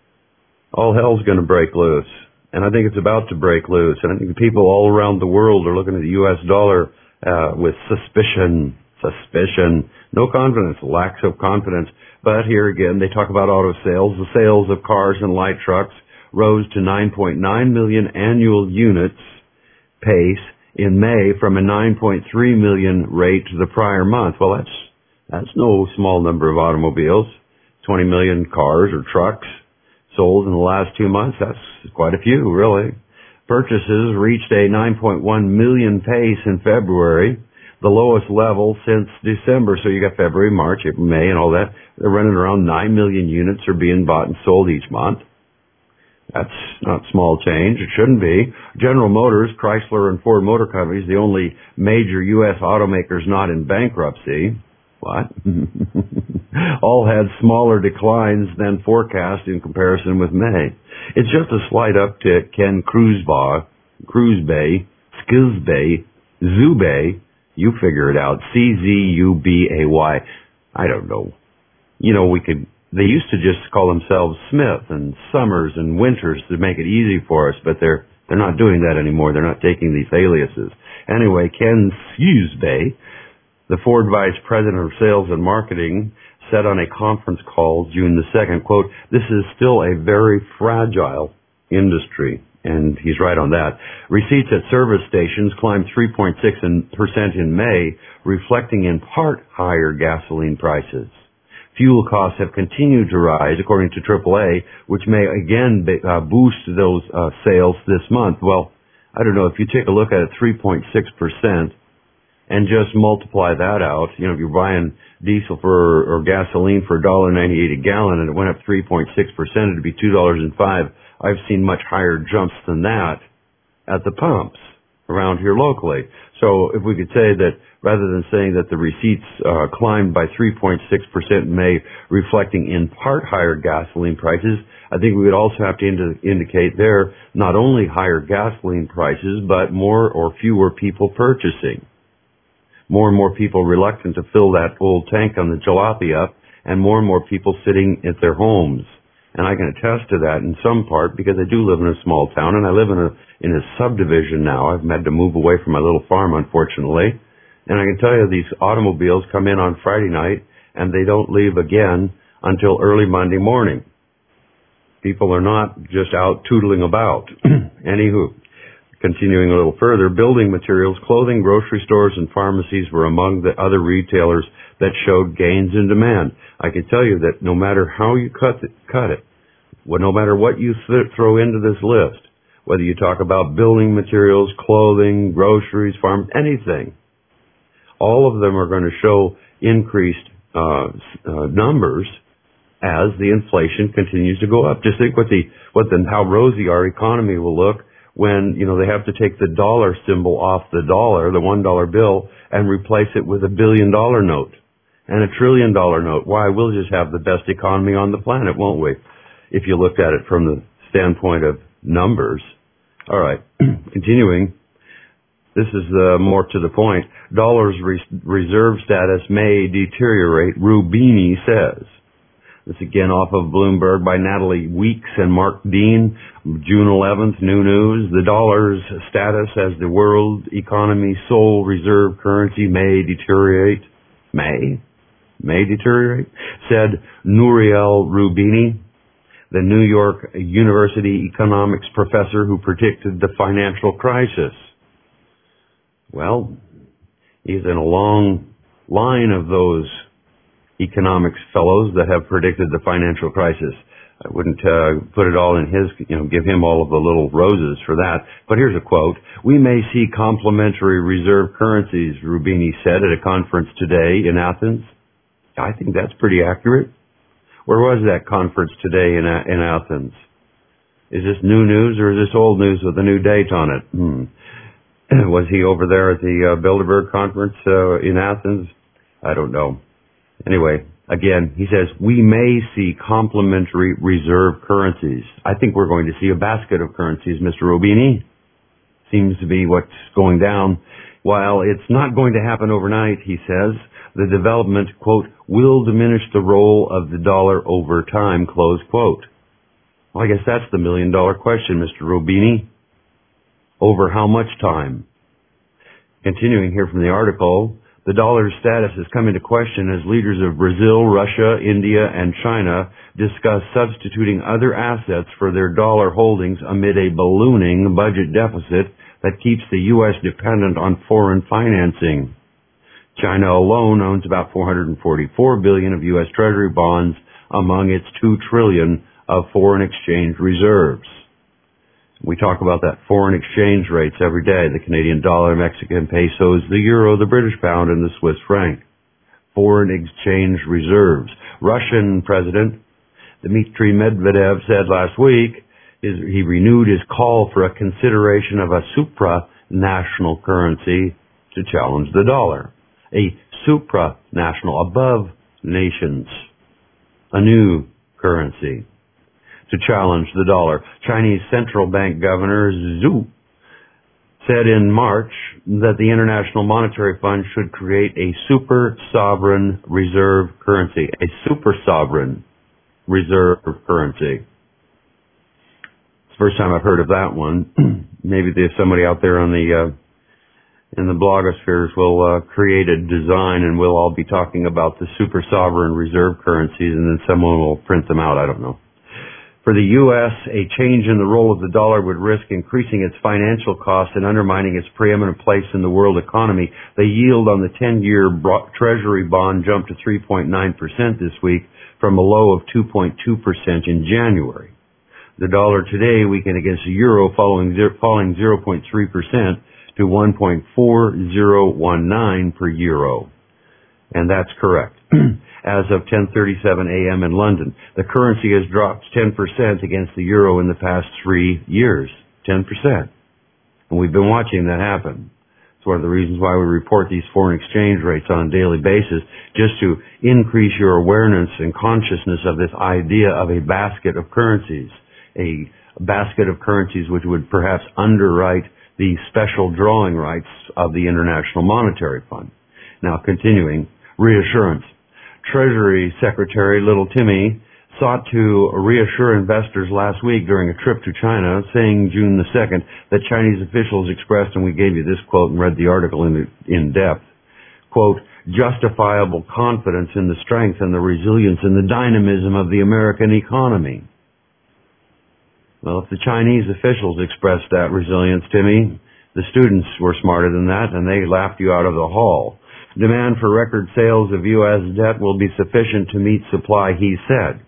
all hell's going to break loose. And I think it's about to break loose. And I think people all around the world are looking at the U S dollar Uh, with suspicion, suspicion, no confidence, lacks of confidence. But here again, they talk about auto sales. The sales of cars and light trucks rose to nine point nine million annual units pace in May from a nine point three million rate the prior month. Well, that's, that's no small number of automobiles, twenty million cars or trucks. sold in the last two months. That's quite a few, really. Purchases reached a nine point one million pace in February, the lowest level since December. So you got February, March, April, May, and all that. They're running around nine million units are being bought and sold each month. That's not small change. It shouldn't be. General Motors, Chrysler, and Ford Motor Companies, the only major U S automakers not in bankruptcy. What? All had smaller declines than forecast in comparison with May. It's just a slight uptick. Ken Kruzba, Kruzbay, Skizbay, Zubay, you figure it out. C Z U B A Y. I don't know. You know, we could, they used to just call themselves Smith and Summers and Winters to make it easy for us, but they're, they're not doing that anymore. They're not taking these aliases. Anyway, Ken Skizbay, the Ford Vice President of Sales and Marketing, said on a conference call June the second, quote, "This is still a very fragile industry." And he's right on that. Receipts at service stations climbed three point six percent in May, reflecting in part higher gasoline prices. Fuel costs have continued to rise, according to triple A, which may again be, uh, boost those uh, sales this month. Well, I don't know, if you take a look at it, three point six percent, and just multiply that out, you know, if you're buying diesel for, or gasoline for one dollar ninety-eight a gallon and it went up three point six percent, it'd be two dollars and five cents. I've seen much higher jumps than that at the pumps around here locally. So if we could say that rather than saying that the receipts uh, climbed by three point six percent in May, reflecting in part higher gasoline prices, I think we would also have to ind- indicate there not only higher gasoline prices, but more or fewer people purchasing. More and more people reluctant to fill that old tank on the jalopy up, and more and more people sitting at their homes. And I can attest to that in some part because I do live in a small town, and I live in a in a subdivision now. I've had to move away from my little farm, unfortunately. And I can tell you these automobiles come in on Friday night, and they don't leave again until early Monday morning. People are not just out tootling about. Anywho. Continuing a little further, building materials, clothing, grocery stores, and pharmacies were among the other retailers that showed gains in demand. I can tell you that no matter how you cut it, cut it, well, no matter what you th- throw into this list, whether you talk about building materials, clothing, groceries, farms, anything, all of them are going to show increased uh, uh, numbers as the inflation continues to go up. Just think what the what the how rosy our economy will look when, you know, they have to take the dollar symbol off the dollar, the one dollar bill, and replace it with a billion dollar note and a trillion dollar note. Why, we'll just have the best economy on the planet, won't we? If you looked at it from the standpoint of numbers. All right, continuing. This is uh, more to the point. Dollar's re- reserve status may deteriorate, Rubini says. This again off of Bloomberg by Natalie Weeks and Mark Dean, June eleventh, New News. The dollar's status as the world economy's sole reserve currency may deteriorate. May? May deteriorate? Said Nouriel Roubini, the New York University economics professor who predicted the financial crisis. Well, he's in a long line of those economics fellows that have predicted the financial crisis. I wouldn't uh, put it all in his, you know, give him all of the little roses for that. But here's a quote. "We may see complementary reserve currencies," Rubini said at a conference today in Athens. I think that's pretty accurate. Where was that conference today in in Athens? Is this new news or is this old news with a new date on it? Hmm. Was he over there at the uh, Bilderberg conference uh, in Athens? I don't know. Anyway, again, he says, we may see complementary reserve currencies. I think we're going to see a basket of currencies, Mister Robini. Seems to be what's going down. While it's not going to happen overnight, he says, the development, quote, will diminish the role of the dollar over time, close quote. Well, I guess that's the million dollar question, Mister Robini. Over how much time? Continuing here from the article, the dollar's status has come into question as leaders of Brazil, Russia, India, and China discuss substituting other assets for their dollar holdings amid a ballooning budget deficit that keeps the U S dependent on foreign financing. China alone owns about four hundred forty-four billion dollars of U S Treasury bonds among its two trillion dollars of foreign exchange reserves. We talk about that foreign exchange rates every day, the Canadian dollar, Mexican pesos, the euro, the British pound, and the Swiss franc. Foreign exchange reserves. Russian President Dmitry Medvedev said last week is, he renewed his call for a consideration of a supranational currency to challenge the dollar. A supranational, above nations, a new currency to challenge the dollar. Chinese central bank governor Zhu said in March that the International Monetary Fund should create a super sovereign reserve currency. A super sovereign reserve currency. It's the first time I've heard of that one. Maybe there's somebody out there on the uh, in the blogospheres will uh, create a design and we'll all be talking about the super sovereign reserve currencies and then someone will print them out. I don't know. For the U S, a change in the role of the dollar would risk increasing its financial costs and undermining its preeminent place in the world economy. The yield on the ten-year Treasury bond jumped to three point nine percent this week from a low of two point two percent in January. The dollar today weakened against the euro, following falling zero point three percent to one point four zero one nine per euro. And that's correct. As of ten thirty-seven a.m. in London, the currency has dropped ten percent against the euro in the past three years. ten percent. And we've been watching that happen. It's one of the reasons why we report these foreign exchange rates on a daily basis, just to increase your awareness and consciousness of this idea of a basket of currencies. A basket of currencies which would perhaps underwrite the special drawing rights of the International Monetary Fund. Now, continuing, reassurance. Treasury Secretary Little Timmy sought to reassure investors last week during a trip to China, saying June the second that Chinese officials expressed, and we gave you this quote and read the article in, in depth, quote, justifiable confidence in the strength and the resilience and the dynamism of the American economy. Well, if the Chinese officials expressed that resilience, Timmy, the students were smarter than that, and they laughed you out of the hall. Demand for record sales of U S debt will be sufficient to meet supply, he said.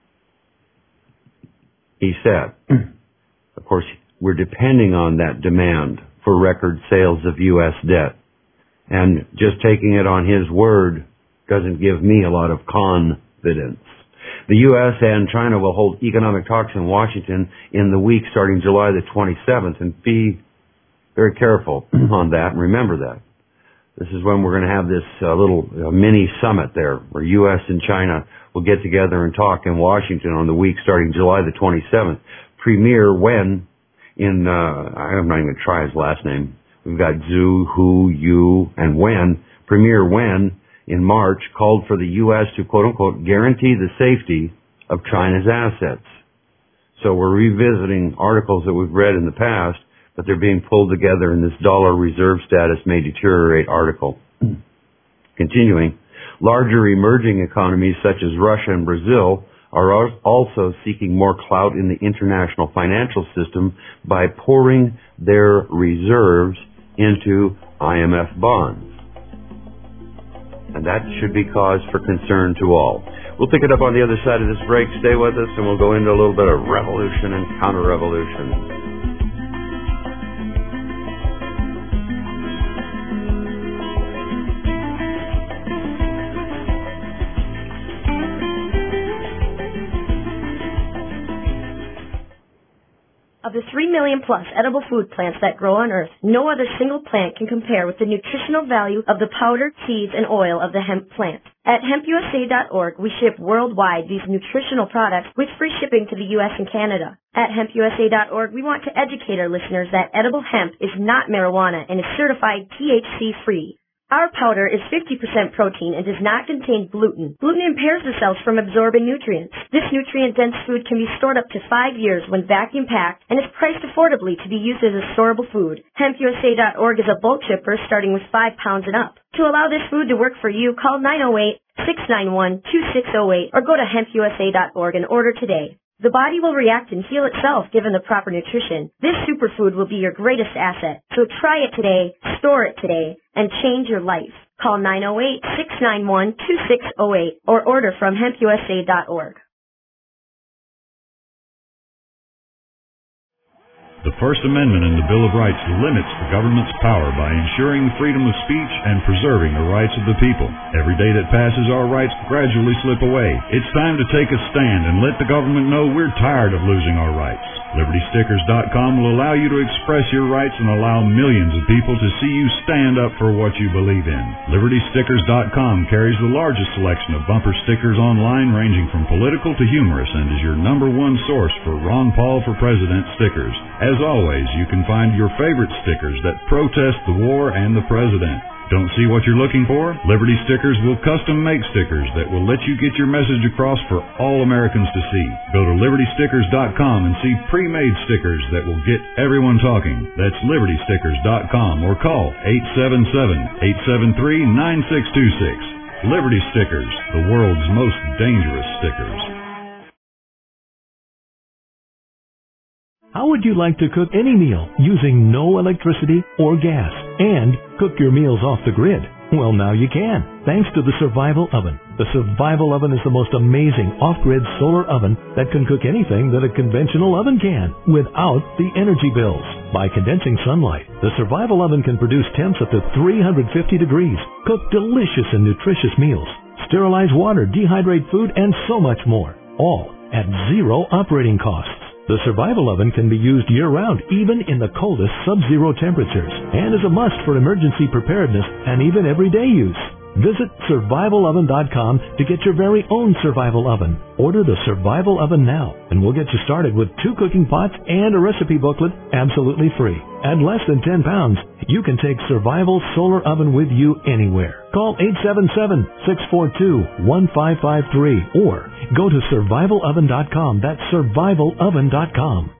He said. Of course, we're depending on that demand for record sales of U S debt. And just taking it on his word doesn't give me a lot of confidence. The U S and China will hold economic talks in Washington in the week starting July the twenty-seventh, and be very careful on that and remember that. This is when we're going to have this uh, little uh, mini summit there where U S and China will get together and talk in Washington on the week starting July the twenty-seventh. Premier Wen in, uh, I'm not even going to try his last name. We've got Zhu, Hu, Yu, and Wen. Premier Wen in March called for the U S to quote unquote guarantee the safety of China's assets. So we're revisiting articles that we've read in the past, but they're being pulled together in this dollar reserve status may deteriorate article. Continuing, larger emerging economies such as Russia and Brazil are also seeking more clout in the international financial system by pouring their reserves into I M F bonds. And that should be cause for concern to all. We'll pick it up on the other side of this break. Stay with us and we'll go into a little bit of revolution and counter-revolution. Of the three million plus edible food plants that grow on Earth, no other single plant can compare with the nutritional value of the powder, seeds, and oil of the hemp plant. At hemp U S A dot org, we ship worldwide these nutritional products with free shipping to the U S and Canada. At hemp U S A dot org, we want to educate our listeners that edible hemp is not marijuana and is certified T H C-free. Our powder is fifty percent protein and does not contain gluten. Gluten impairs the cells from absorbing nutrients. This nutrient-dense food can be stored up to five years when vacuum-packed and is priced affordably to be used as a storable food. hemp U S A dot org is a bulk shipper starting with five pounds and up. To allow this food to work for you, call nine oh eight, six nine one, two six oh eight or go to hemp U S A dot org and order today. The body will react and heal itself given the proper nutrition. This superfood will be your greatest asset. So try it today, store it today, and change your life. Call nine oh eight, six nine one, two six oh eight or order from hemp U S A dot org. The First Amendment in the Bill of Rights limits the government's power by ensuring freedom of speech and preserving the rights of the people. Every day that passes, our rights gradually slip away. It's time to take a stand and let the government know we're tired of losing our rights. Liberty Stickers dot com will allow you to express your rights and allow millions of people to see you stand up for what you believe in. Liberty Stickers dot com carries the largest selection of bumper stickers online, ranging from political to humorous, and is your number one source for Ron Paul for President stickers. As always, you can find your favorite stickers that protest the war and the president. Don't see what you're looking for? Liberty Stickers will custom make stickers that will let you get your message across for all Americans to see. Go to Liberty Stickers dot com and see pre-made stickers that will get everyone talking. That's Liberty Stickers dot com or call eight seven seven, eight seven three, nine six two six. Liberty Stickers, the world's most dangerous stickers. How would you like to cook any meal using no electricity or gas and cook your meals off the grid? Well, now you can, thanks to the Survival Oven. The Survival Oven is the most amazing off-grid solar oven that can cook anything that a conventional oven can without the energy bills. By condensing sunlight, the Survival Oven can produce temps up to three hundred fifty degrees, cook delicious and nutritious meals, sterilize water, dehydrate food, and so much more, all at zero operating costs. The Survival Oven can be used year-round, even in the coldest sub-zero temperatures, and is a must for emergency preparedness and even everyday use. Visit Survival Oven dot com to get your very own Survival Oven. Order the Survival Oven now, and we'll get you started with two cooking pots and a recipe booklet absolutely free. At less than ten pounds, you can take Survival Solar Oven with you anywhere. Call eight seven seven, six four two, one five five three or go to Survival Oven dot com. That's Survival Oven dot com.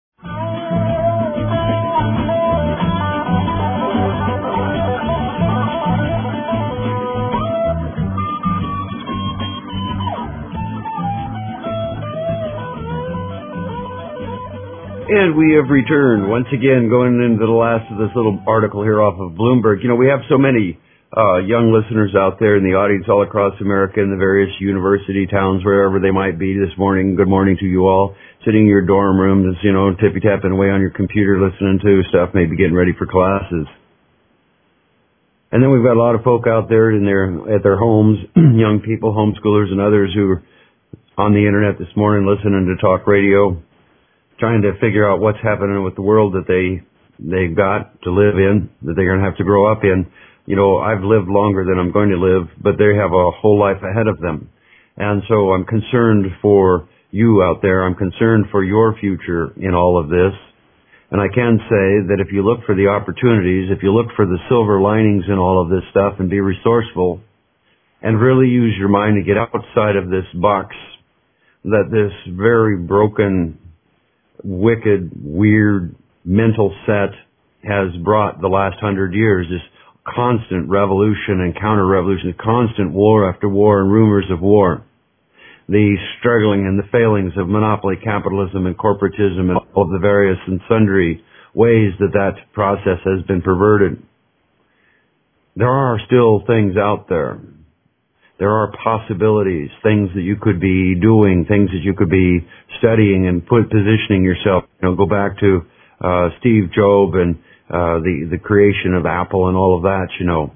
And we have returned once again, going into the last of this little article here off of Bloomberg. You know, we have so many uh, young listeners out there in the audience all across America in the various university towns, wherever they might be this morning. Good morning to you all. Sitting in your dorm rooms, you know, tippy-tapping away on your computer, listening to stuff, maybe getting ready for classes. And then we've got a lot of folk out there in their at their homes, young people, homeschoolers, and others who are on the internet this morning listening to talk radio, trying to figure out what's happening with the world that they, they've got to live in, that they're going to have to grow up in. You know, I've lived longer than I'm going to live, but they have a whole life ahead of them. And so I'm concerned for you out there. I'm concerned for your future in all of this. And I can say that if you look for the opportunities, if you look for the silver linings in all of this stuff and be resourceful and really use your mind to get outside of this box that this very broken, wicked, weird mental set has brought the last hundred years, this constant revolution and counter-revolution, constant war after war and rumors of war, the struggling and the failings of monopoly capitalism and corporatism and all of the various and sundry ways that that process has been perverted. There are still things out there. There are possibilities, things that you could be doing, things that you could be studying and put positioning yourself. You know, go back to uh Steve Jobs and uh the the creation of Apple and all of that. You know,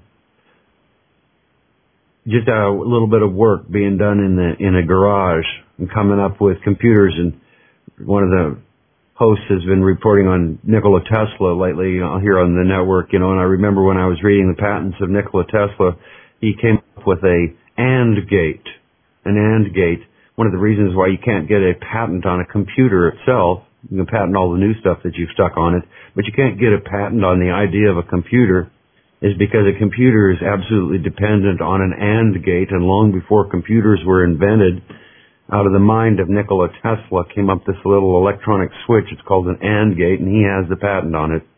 just a little bit of work being done in the in a garage and coming up with computers. And one of the hosts has been reporting on Nikola Tesla lately, you know, here on the network. You know, and I remember when I was reading the patents of Nikola Tesla, he came up with a AND gate, an AND gate. One of the reasons why you can't get a patent on a computer itself, you can patent all the new stuff that you've stuck on it, but you can't get a patent on the idea of a computer, is because a computer is absolutely dependent on an AND gate. And long before computers were invented, out of the mind of Nikola Tesla came up this little electronic switch. It's called an AND gate, and he has the patent on it.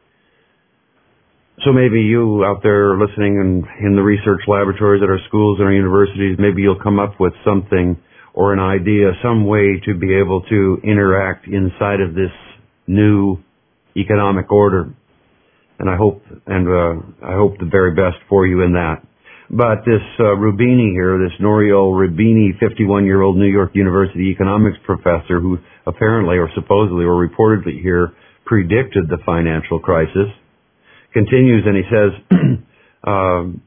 So maybe you out there listening in, in the research laboratories at our schools and our universities, maybe you'll come up with something or an idea, some way to be able to interact inside of this new economic order. And I hope, and uh, I hope the very best for you in that. But this uh, Rubini here, this Nouriel Rubini, fifty-one-year-old New York University economics professor, who apparently or supposedly or reportedly here predicted the financial crisis. Continues and he says, um,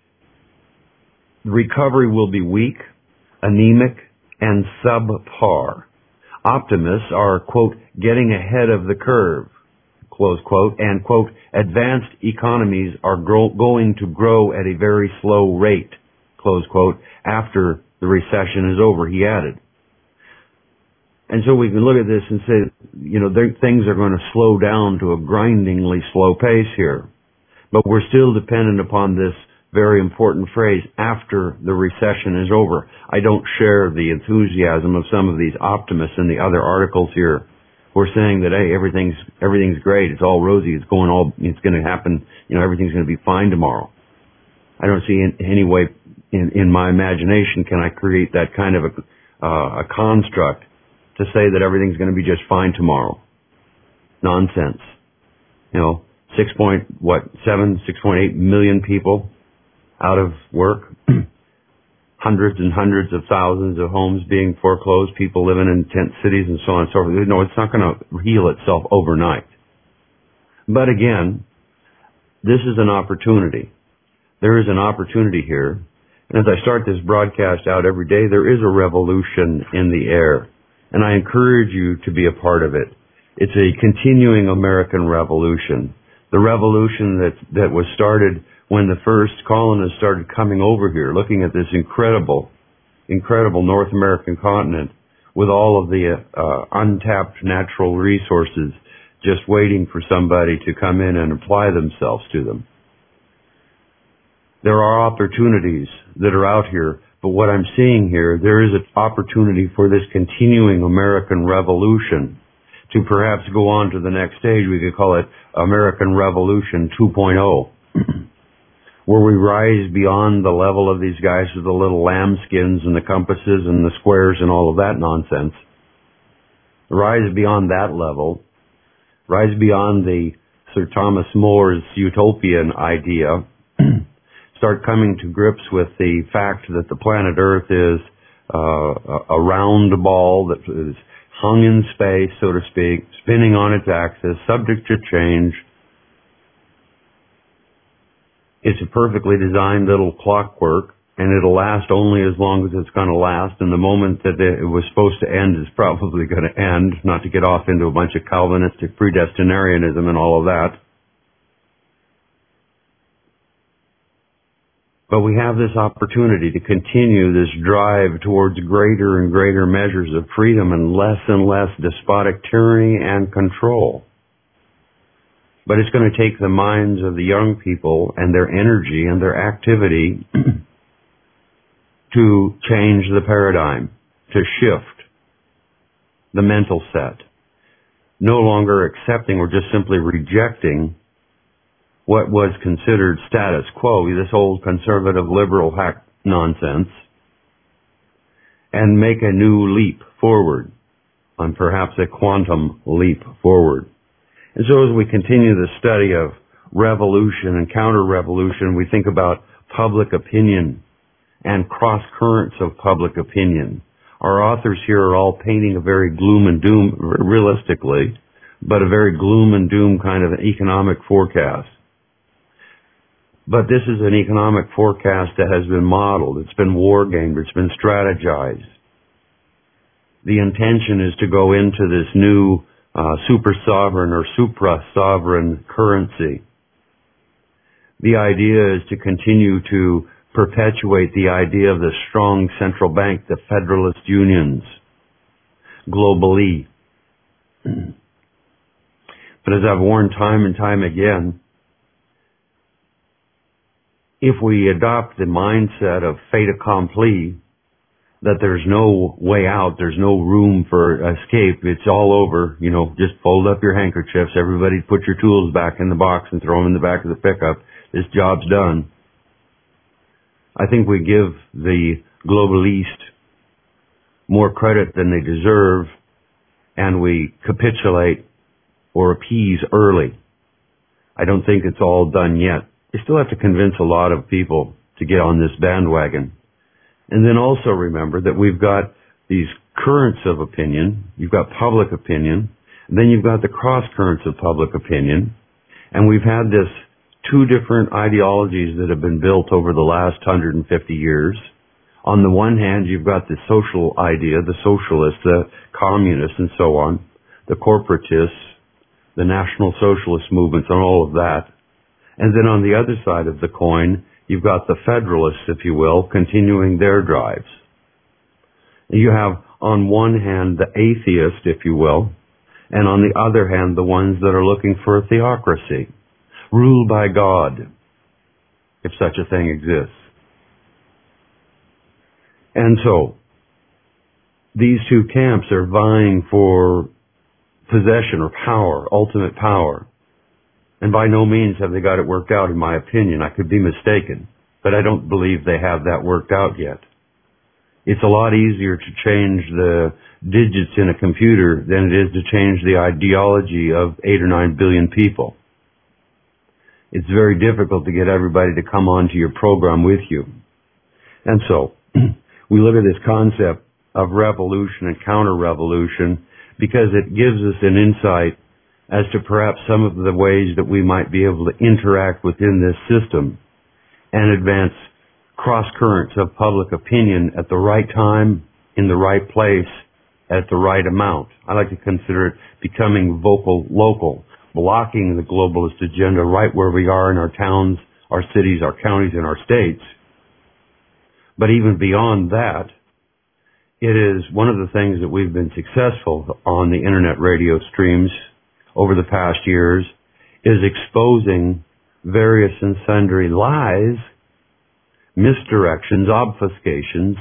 recovery will be weak, anemic, and subpar. Optimists are, quote, getting ahead of the curve, close quote, and, quote, advanced economies are grow- going to grow at a very slow rate, close quote, after the recession is over, he added. And so we can look at this and say, you know, things are going to slow down to a grindingly slow pace here. But we're still dependent upon this very important phrase, after the recession is over. I don't share the enthusiasm of some of these optimists in the other articles here who are saying that, hey, everything's, everything's great, it's all rosy, it's going all, it's going to happen, you know, everything's going to be fine tomorrow. I don't see in any way in, in my imagination can I create that kind of a, uh, a construct to say that everything's going to be just fine tomorrow. Nonsense. You know, six point, what, seven, six point eight million people out of work, hundreds and hundreds of thousands of homes being foreclosed, people living in tent cities and so on and so forth. No, it's not going to heal itself overnight. But again, this is an opportunity. There is an opportunity here. And as I start this broadcast out every day, there is a revolution in the air. And I encourage you to be a part of it. It's a continuing American revolution. The revolution that, that was started when the first colonists started coming over here, looking at this incredible, incredible North American continent with all of the uh, untapped natural resources just waiting for somebody to come in and apply themselves to them. There are opportunities that are out here, but what I'm seeing here, there is an opportunity for this continuing American revolution to perhaps go on to the next stage. We could call it American Revolution two point oh. Where we rise beyond the level of these guys with the little lambskins and the compasses and the squares and all of that nonsense. Rise beyond that level. Rise beyond the Sir Thomas More's utopian idea. Start coming to grips with the fact that the planet Earth is uh, a round ball that is hung in space, so to speak, spinning on its axis, subject to change. It's a perfectly designed little clockwork, and it'll last only as long as it's going to last, and the moment that it was supposed to end is probably going to end, not to get off into a bunch of Calvinistic predestinarianism and all of that. But we have this opportunity to continue this drive towards greater and greater measures of freedom and less and less despotic tyranny and control. But it's going to take the minds of the young people and their energy and their activity to change the paradigm, to shift the mental set. No longer accepting or just simply rejecting what was considered status quo, this old conservative liberal hack nonsense, and make a new leap forward, on perhaps a quantum leap forward. And so as we continue the study of revolution and counter-revolution, we think about public opinion and cross-currents of public opinion. Our authors here are all painting a very gloom and doom, realistically, but a very gloom and doom kind of economic forecast. But this is an economic forecast that has been modeled. It's been war-gamed. It's been strategized. The intention is to go into this new uh, super-sovereign or supra-sovereign currency. The idea is to continue to perpetuate the idea of the strong central bank, the federalist unions, globally. But as I've warned time and time again, if we adopt the mindset of fait accompli, that there's no way out, there's no room for escape, it's all over, you know, just fold up your handkerchiefs, everybody put your tools back in the box and throw them in the back of the pickup, this job's done. I think we give the globalist more credit than they deserve, and we capitulate or appease early. I don't think it's all done yet. You still have to convince a lot of people to get on this bandwagon. And then also remember that we've got these currents of opinion. You've got public opinion. Then you've got the cross currents of public opinion, and we've had this two different ideologies that have been built over the last one hundred fifty years. On the one hand, you've got the social idea, the socialists, the communists, and so on, the corporatists, the National Socialist movements, and all of that. And then on the other side of the coin, you've got the federalists, if you will, continuing their drives. You have, on one hand, the atheist, if you will, and on the other hand, the ones that are looking for a theocracy, ruled by God, if such a thing exists. And so, these two camps are vying for possession or power, ultimate power. And by no means have they got it worked out, in my opinion. I could be mistaken, but I don't believe they have that worked out yet. It's a lot easier to change the digits in a computer than it is to change the ideology of eight or nine billion people. It's very difficult to get everybody to come onto your program with you. And so, we look at this concept of revolution and counter-revolution because it gives us an insight as to perhaps some of the ways that we might be able to interact within this system and advance cross-currents of public opinion at the right time, in the right place, at the right amount. I like to consider it becoming vocal local, blocking the globalist agenda right where we are in our towns, our cities, our counties, and our states. But even beyond that, it is one of the things that we've been successful on the internet radio streams over the past years is exposing various and sundry lies, misdirections, obfuscations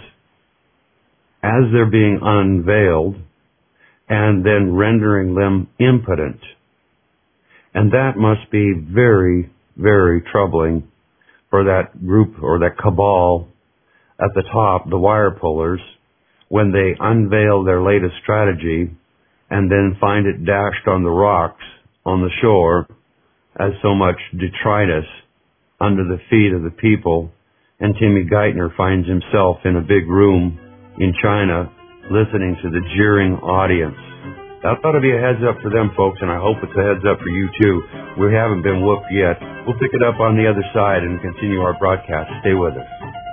as they're being unveiled and then rendering them impotent. And that must be very, very troubling for that group or that cabal at the top, the wire pullers, when they unveil their latest strategy and then find it dashed on the rocks on the shore as so much detritus under the feet of the people, and Timmy Geithner finds himself in a big room in China listening to the jeering audience. That ought to be a heads up for them folks, and I hope it's a heads up for you too. We haven't been whooped yet. We'll pick it up on the other side and continue our broadcast. Stay with us.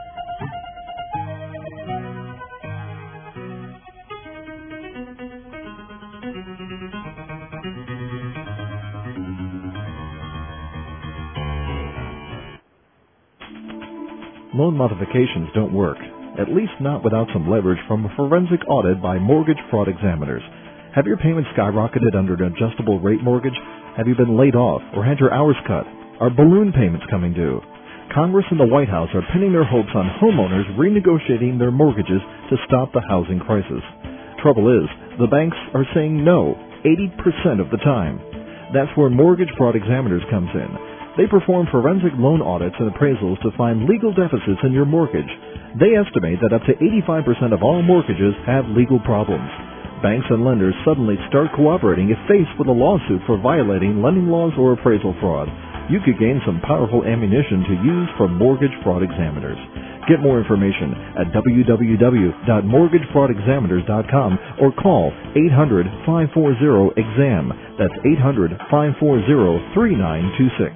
Loan modifications don't work, at least not without some leverage from a forensic audit by mortgage fraud examiners. Have your payments skyrocketed under an adjustable rate mortgage? Have you been laid off or had your hours cut? Are balloon payments coming due? Congress and the White House are pinning their hopes on homeowners renegotiating their mortgages to stop the housing crisis. Trouble is, the banks are saying no eighty percent of the time. That's where mortgage fraud examiners comes in. They perform forensic loan audits and appraisals to find legal deficits in your mortgage. They estimate that up to eighty-five percent of all mortgages have legal problems. Banks and lenders suddenly start cooperating if faced with a lawsuit for violating lending laws or appraisal fraud. You could gain some powerful ammunition to use from mortgage fraud examiners. Get more information at w w w dot mortgage fraud examiners dot com or call eight hundred, five four zero, E X A M. That's eight hundred, five four zero, three nine two six.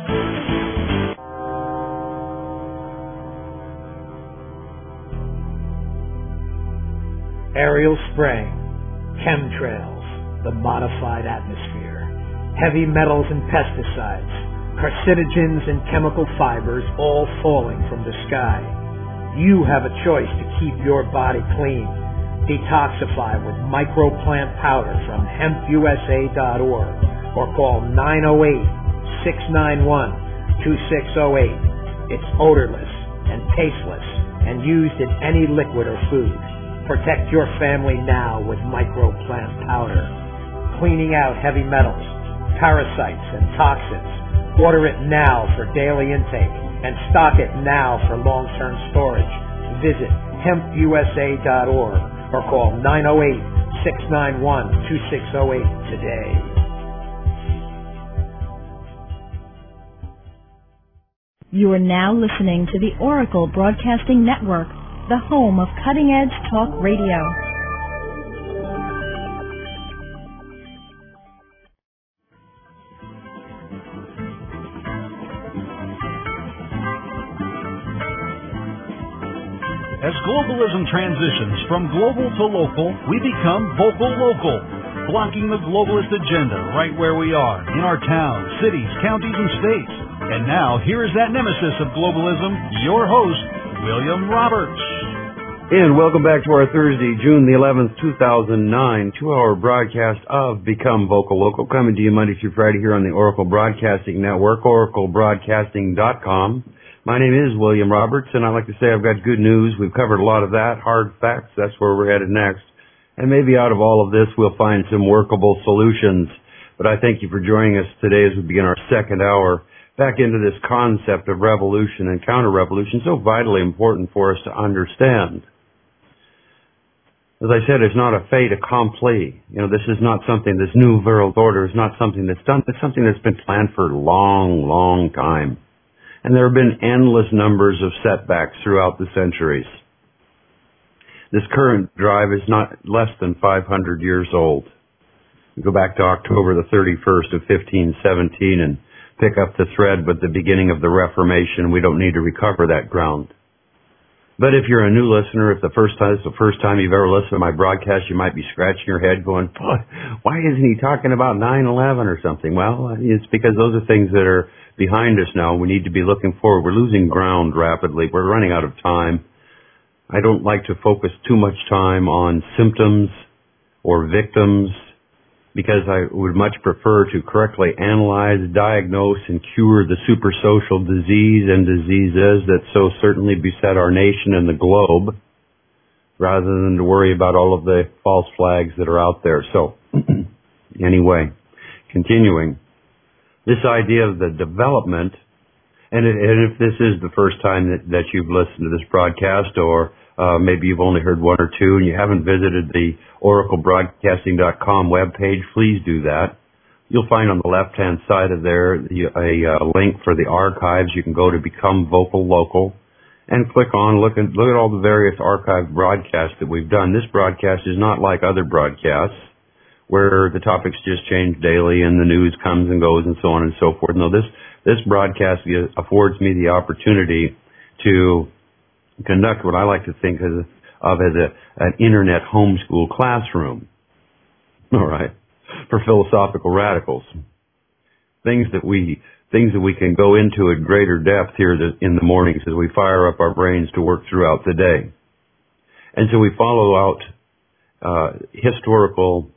Aerial spraying, chemtrails, the modified atmosphere, heavy metals and pesticides, carcinogens and chemical fibers all falling from the sky. You have a choice to keep your body clean. Detoxify with microplant powder from hemp u s a dot org or call nine oh eight, six nine one, two six oh eight. It's odorless and tasteless and used in any liquid or food. Protect your family now with microplant powder. Cleaning out heavy metals, parasites, and toxins. Order it now for daily intake and stock it now for long-term storage. Visit hemp u s a dot org or call nine oh eight, six nine one, two six oh eight today. You are now listening to the Oracle Broadcasting Network, the home of cutting-edge talk radio. As globalism transitions from global to local, we become vocal local, blocking the globalist agenda right where we are, in our towns, cities, counties, and states. And now, here is that nemesis of globalism, your host, William Roberts. And welcome back to our Thursday, June the eleventh, two thousand nine, two-hour broadcast of Become Vocal Local, coming to you Monday through Friday here on the Oracle Broadcasting Network, oracle broadcasting dot com. My name is William Roberts, and I'd like to say I've got good news. We've covered a lot of that, hard facts. That's where we're headed next. And maybe out of all of this, we'll find some workable solutions. But I thank you for joining us today as we begin our second hour back into this concept of revolution and counter-revolution, so vitally important for us to understand. As I said, it's not a fait accompli. You know, this is not something, this new world order is not something that's done. It's something that's been planned for a long, long time. And there have been endless numbers of setbacks throughout the centuries. This current drive is not less than five hundred years old. We go back to October the thirty-first of fifteen seventeen and pick up the thread with the beginning of the Reformation. We don't need to recover that ground. But if you're a new listener, if the first time, it's the first time you've ever listened to my broadcast, you might be scratching your head going, why isn't he talking about nine eleven or something? Well, it's because those are things that are behind us now. We need to be looking forward. We're losing ground rapidly. We're running out of time. I don't like to focus too much time on symptoms or victims because I would much prefer to correctly analyze, diagnose, and cure the supersocial disease and diseases that so certainly beset our nation and the globe, rather than to worry about all of the false flags that are out there. So, anyway, continuing. This idea of the development, and, it, and if this is the first time that, that you've listened to this broadcast, or uh, maybe you've only heard one or two and you haven't visited the oracle broadcasting dot com webpage, please do that. You'll find on the left-hand side of there the, a uh, link for the archives. You can go to Become Vocal Local and click on, look at, look at all the various archived broadcasts that we've done. This broadcast is not like other broadcasts, where the topics just change daily and the news comes and goes and so on and so forth. No, this, this broadcast affords me the opportunity to conduct what I like to think of, of as a, an internet homeschool classroom. All right. For philosophical radicals. Things that we, things that we can go into at greater depth here in the mornings as we fire up our brains to work throughout the day. And so we follow out, uh, historical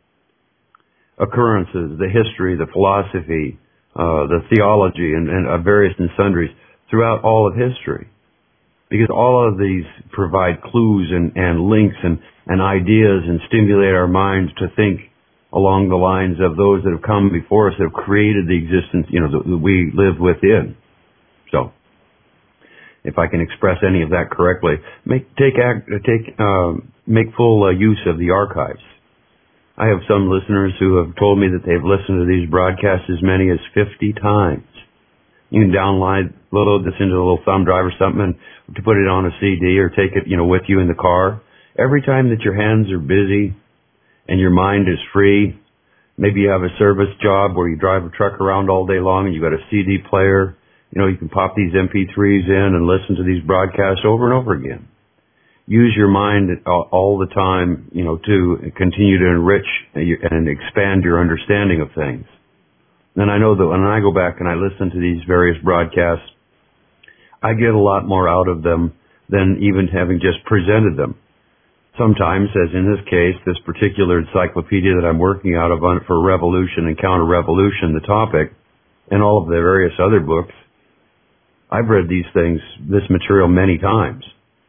occurrences, the history, the philosophy, uh, the theology, and, and uh, various and sundries throughout all of history. Because all of these provide clues and, and links and, and ideas and stimulate our minds to think along the lines of those that have come before us, that have created the existence, you know, that we live within. So, if I can express any of that correctly, make, take, act, take, uh, make full uh, use of the archives. I have some listeners who have told me that they've listened to these broadcasts as many as fifty times. You can download load this into a little thumb drive or something and to put it on a C D or take it, you know, with you in the car. Every time that your hands are busy and your mind is free, maybe you have a service job where you drive a truck around all day long and you've got a C D player, you know, you can pop these M P threes in and listen to these broadcasts over and over again. Use your mind all the time, you know, to continue to enrich and expand your understanding of things. And I know that when I go back and I listen to these various broadcasts, I get a lot more out of them than even having just presented them. Sometimes, as in this case, this particular encyclopedia that I'm working out of for revolution and counter-revolution, the topic, and all of the various other books, I've read these things, this material many times.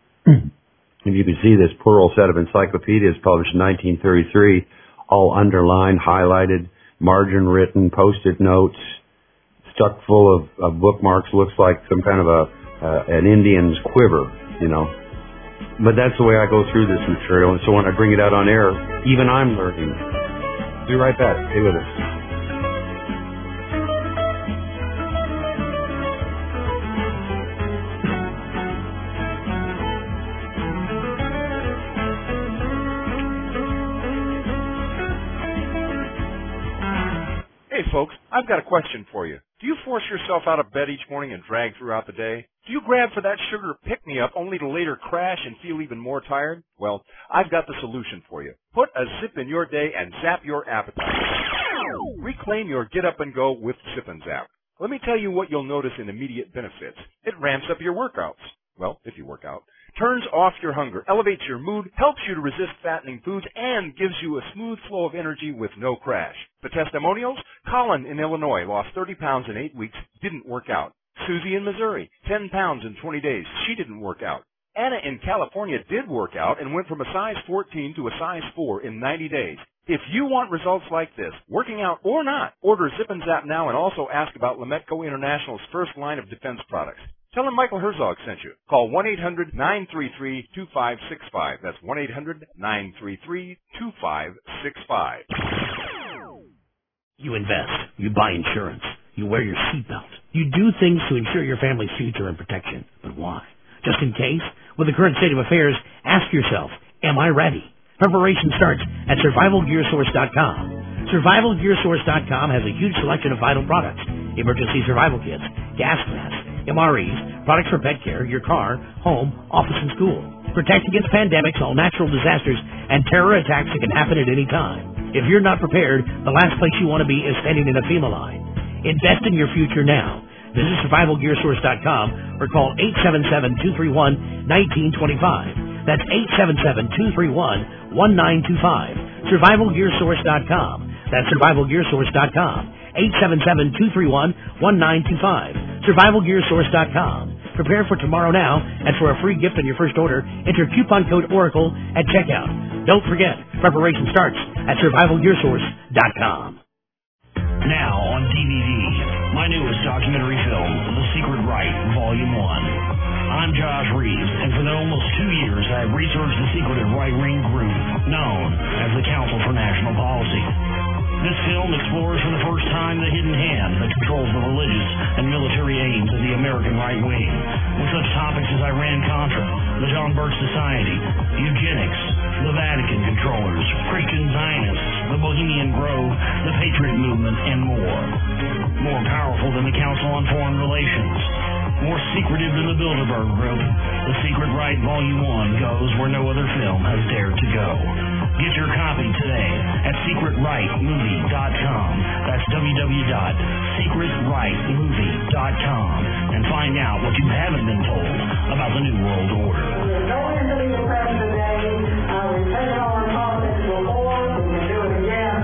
If you can see this poor old set of encyclopedias published in nineteen thirty-three, all underlined, highlighted, margin written, post-it notes, stuck full of, of bookmarks, looks like some kind of a uh, an Indian's quiver, you know. But that's the way I go through this material, and so when I bring it out on air, even I'm learning. Be right back. Stay with us. Hey, folks, I've got a question for you. Do you force yourself out of bed each morning and drag throughout the day? Do you grab for that sugar pick-me-up only to later crash and feel even more tired? Well, I've got the solution for you. Put a zip in your day and zap your appetite. Reclaim your get-up-and-go with Zippin' Zap. Let me tell you what you'll notice in immediate benefits. It ramps up your workouts. Well, if you work out. Turns off your hunger, elevates your mood, helps you to resist fattening foods, and gives you a smooth flow of energy with no crash. The testimonials? Colin in Illinois lost thirty pounds in eight weeks, didn't work out. Susie in Missouri, ten pounds in twenty days, she didn't work out. Anna in California did work out and went from a size fourteen to a size four in ninety days. If you want results like this, working out or not, order Zippin' Zap now and also ask about Lametco International's first line of defense products. Tell them Michael Herzog sent you. Call one eight hundred nine three three two five six five. That's one eight hundred nine three three two five six five. You invest. You buy insurance. You wear your seatbelt. You do things to ensure your family's future and protection. But why? Just in case? With the current state of affairs, ask yourself, am I ready? Preparation starts at survival gear source dot com. survival gear source dot com has a huge selection of vital products. Emergency survival kits, gas masks, M R Es, products for pet care, your car, home, office, and school. Protect against pandemics, all natural disasters, and terror attacks that can happen at any time. If you're not prepared, the last place you want to be is standing in a FEMA line. Invest in your future now. Visit survival gear source dot com or call eight seven seven, two three one, one nine two five. That's eight seven seven, two three one, one nine two five. survival gear source dot com. That's survival gear source dot com. eight seven seven, two three one, one nine two five. survival gear source dot com. Prepare for tomorrow now, and for a free gift on your first order, enter coupon code Oracle at checkout. Don't forget, preparation starts at survival gear source dot com. Now on D V D, my newest documentary film, The Secret Right, Volume one. I'm Josh Reeves, and for almost two years I have researched the secretive right-wing group known as the Council for National Policy. This film explores for the first time the hidden hand that controls the religious and military aims of the American right wing, with such topics as Iran-Contra, the John Birch Society, eugenics, the Vatican controllers, Christian Zionists, the Bohemian Grove, the Patriot Movement, and more. More powerful than the Council on Foreign Relations. More secretive than the Bilderberg Group. The Secret Right Volume one goes where no other film has dared to go. Get your copy today at secret right movie dot com. That's w w w dot secret right movie dot com. And find out what you haven't been told about the New World Order. Don't interview the president today. Uh, we've taken on politics before. We can do it again.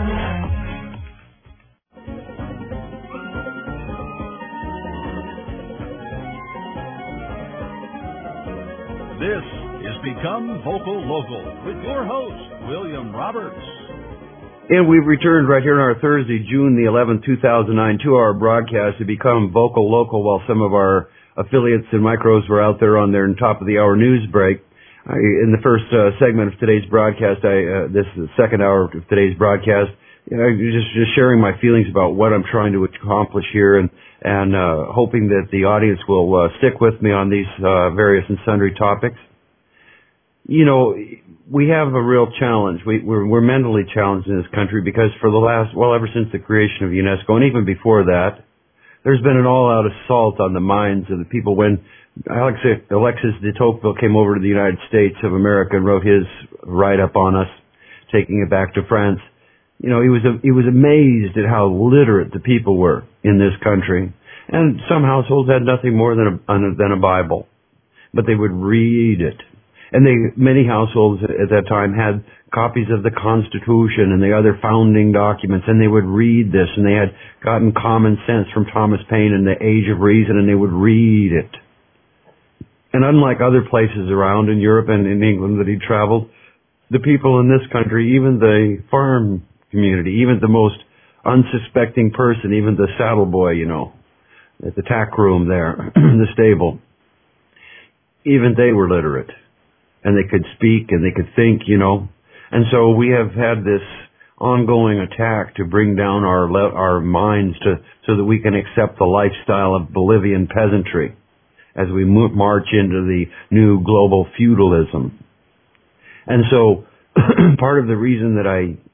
This is Become Vocal Local with your host, William Roberts. And we've returned right here on our Thursday, June the eleventh, two thousand nine, two-hour broadcast to Become Vocal Local while some of our affiliates and micros were out there on their top-of-the-hour news break. I, in the first uh, segment of today's broadcast, I, uh, this is the second hour of today's broadcast, you know, just, just sharing my feelings about what I'm trying to accomplish here and, and uh, hoping that the audience will uh, stick with me on these uh, various and sundry topics. You know, we have a real challenge. We, we're, we're mentally challenged in this country because for the last, well, ever since the creation of UNESCO, and even before that, there's been an all-out assault on the minds of the people. When Alexis, Alexis de Tocqueville came over to the United States of America and wrote his write-up on us, taking it back to France, you know, he was he was amazed at how literate the people were in this country. And some households had nothing more than a, than a Bible, but they would read it. And they, many households at that time had copies of the Constitution and the other founding documents, and they would read this, and they had gotten common sense from Thomas Paine and the Age of Reason, and they would read it. And unlike other places around in Europe and in England that he traveled, the people in this country, even the farm community, even the most unsuspecting person, even the saddle boy, you know, at the tack room there, in the stable, even they were literate. And they could speak and they could think, you know. And so we have had this ongoing attack to bring down our our minds to so that we can accept the lifestyle of Bolivian peasantry as we move, march into the new global feudalism. And so part of the reason that I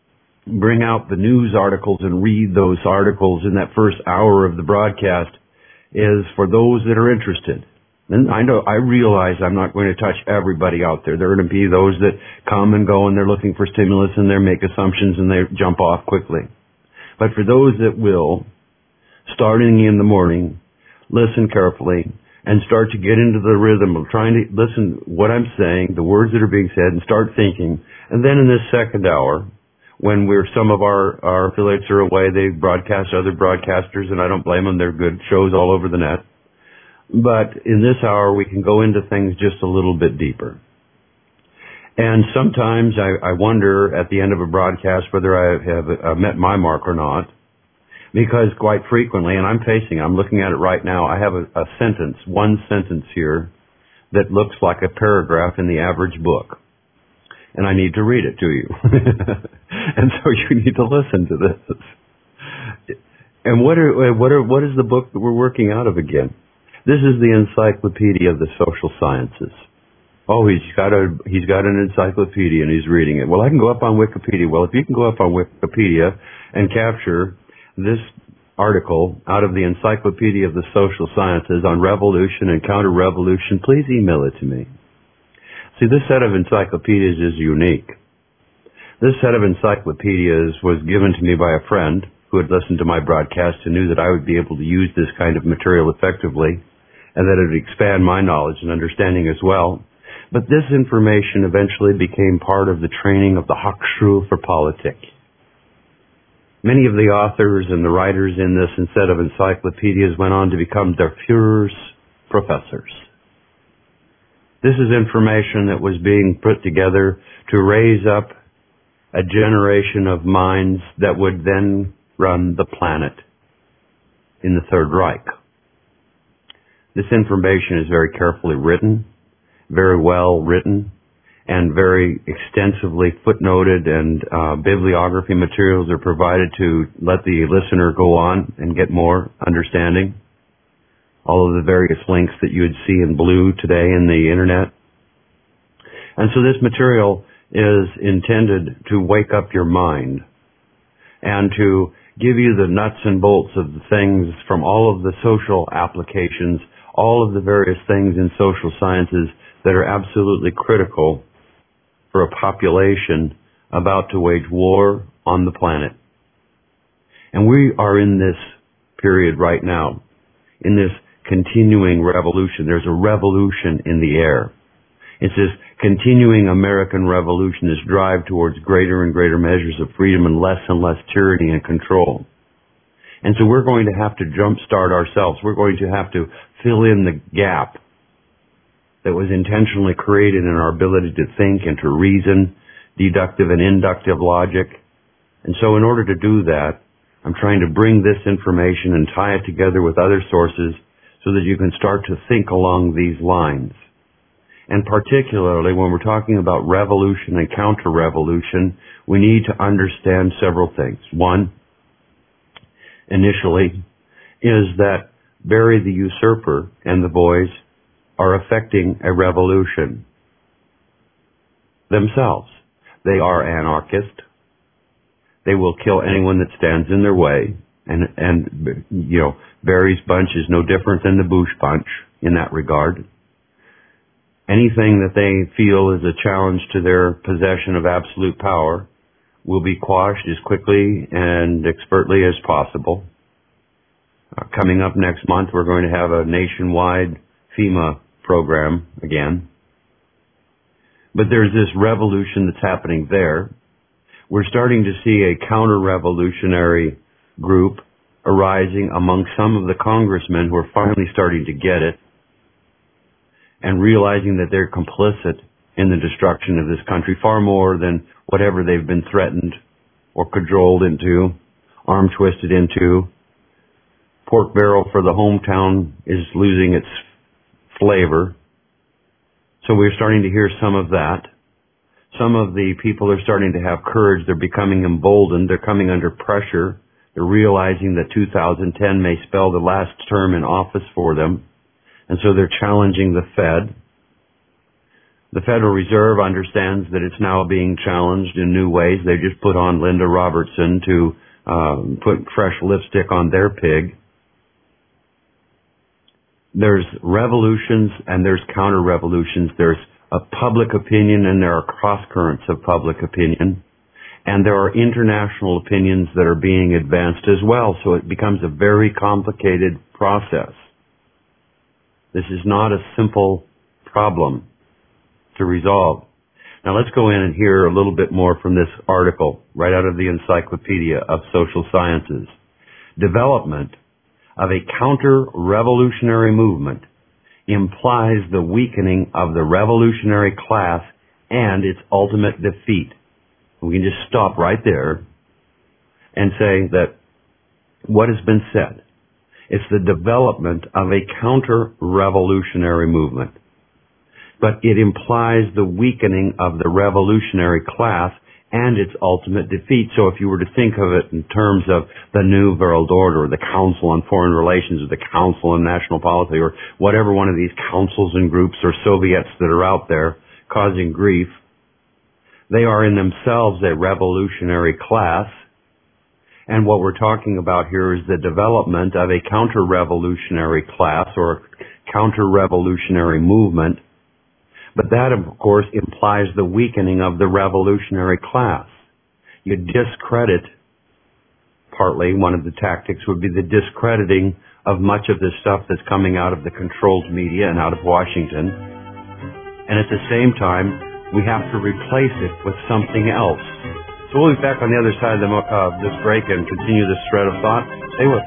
bring out the news articles and read those articles in that first hour of the broadcast is for those that are interested. And I know, I realize I'm not going to touch everybody out there. There are going to be those that come and go and they're looking for stimulus and they make assumptions and they jump off quickly. But for those that will, starting in the morning, listen carefully and start to get into the rhythm of trying to listen what I'm saying, the words that are being said, and start thinking. And then in this second hour, when we're some of our, our affiliates are away, they broadcast other broadcasters, and I don't blame them. They're good shows all over the net. But in this hour, we can go into things just a little bit deeper. And sometimes I, I wonder at the end of a broadcast whether I have uh, met my mark or not, because quite frequently, and I'm facing, I'm looking at it right now, I have a, a sentence, one sentence here that looks like a paragraph in the average book. And I need to read it to you. And so you need to listen to this. And what are, what are, what is the book that we're working out of again? This is the Encyclopedia of the Social Sciences. Oh, he's got a, he's got an encyclopedia and he's reading it. Well, I can go up on Wikipedia. Well, if you can go up on Wikipedia and capture this article out of the Encyclopedia of the Social Sciences on revolution and counter-revolution, please email it to me. See, this set of encyclopedias is unique. This set of encyclopedias was given to me by a friend who had listened to my broadcast and knew that I would be able to use this kind of material effectively and that it would expand my knowledge and understanding as well. But this information eventually became part of the training of the Hochschule für Politik. Many of the authors and the writers in this set of encyclopedias went on to become Der Führer's professors. This is information that was being put together to raise up a generation of minds that would then run the planet in the Third Reich. This information is very carefully written, very well written, and very extensively footnoted, and uh, bibliography materials are provided to let the listener go on and get more understanding. All of the various links that you would see in blue today in the internet. And so this material is intended to wake up your mind and to give you the nuts and bolts of the things from all of the social applications, all of the various things in social sciences that are absolutely critical for a population about to wage war on the planet. And we are in this period right now, in this continuing revolution. There's a revolution in the air. It's this continuing American revolution, this drive towards greater and greater measures of freedom and less and less tyranny and control. And so we're going to have to jumpstart ourselves. We're going to have to fill in the gap that was intentionally created in our ability to think and to reason, deductive and inductive logic. And so in order to do that, I'm trying to bring this information and tie it together with other sources so that you can start to think along these lines. And particularly when we're talking about revolution and counter-revolution, we need to understand several things. One, initially, is that Barry the Usurper and the boys are affecting a revolution themselves. They are anarchists. They will kill anyone that stands in their way. And, and, you know, Barry's bunch is no different than the Bush bunch in that regard. Anything that they feel is a challenge to their possession of absolute power will be quashed as quickly and expertly as possible. Uh, coming up next month, we're going to have a nationwide FEMA program again. But there's this revolution that's happening there. We're starting to see a counter-revolutionary group arising among some of the congressmen who are finally starting to get it and realizing that they're complicit in the destruction of this country far more than whatever they've been threatened or cajoled into, arm twisted into. Pork barrel for the hometown is losing its flavor. So we're starting to hear some of that. Some of the people are starting to have courage. They're becoming emboldened. They're coming under pressure. They're realizing that two thousand ten may spell the last term in office for them. And so they're challenging the Fed. The Federal Reserve understands that it's now being challenged in new ways. They just put on Linda Robertson to um, put fresh lipstick on their pig. There's revolutions and there's counter-revolutions. There's a public opinion and there are cross-currents of public opinion. And there are international opinions that are being advanced as well. So it becomes a very complicated process. This is not a simple problem to resolve. Now let's go in and hear a little bit more from this article right out of the Encyclopedia of Social Sciences. Development of a counter-revolutionary movement implies the weakening of the revolutionary class and its ultimate defeat. We can just stop right there and say that what has been said, it's the development of a counter-revolutionary movement. But it implies the weakening of the revolutionary class and its ultimate defeat. So if you were to think of it in terms of the New World Order, or the Council on Foreign Relations, or the Council on National Policy, or whatever one of these councils and groups or Soviets that are out there causing grief, they are in themselves a revolutionary class. And what we're talking about here is the development of a counter-revolutionary class or counter-revolutionary movement. But that, of course, implies the weakening of the revolutionary class. You discredit, partly, one of the tactics would be the discrediting of much of the stuff that's coming out of the controlled media and out of Washington. And at the same time, we have to replace it with something else. So we'll be back on the other side of the, uh, this break and continue this thread of thought. Stay with us.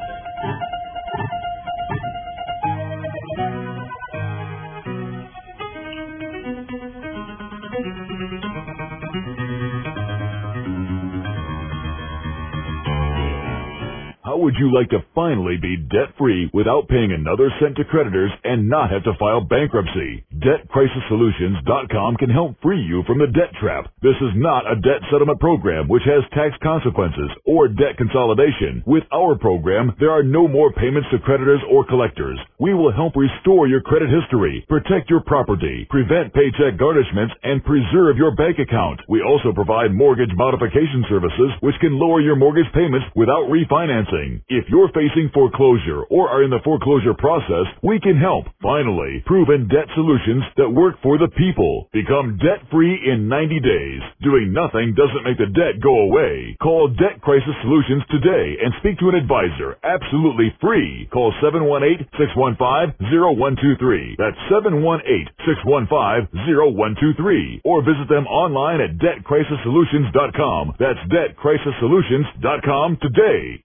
How would you like to finally be debt-free without paying another cent to creditors and not have to file bankruptcy? Debt Crisis Solutions dot com can help free you from the debt trap. This is not a debt settlement program which has tax consequences or debt consolidation. With our program, there are no more payments to creditors or collectors. We will help restore your credit history, protect your property, prevent paycheck garnishments, and preserve your bank account. We also provide mortgage modification services which can lower your mortgage payments without refinancing. If you're facing foreclosure or are in the foreclosure process, we can help. Finally, proven debt solutions that work for the people. Become debt-free in ninety days. Doing nothing doesn't make the debt go away. Call Debt Crisis Solutions today and speak to an advisor. Absolutely free. Call seven one eight, six one five, zero one two three. That's seven one eight, six one five, zero one two three. Or visit them online at Debt Crisis Solutions dot com. That's Debt Crisis Solutions dot com today.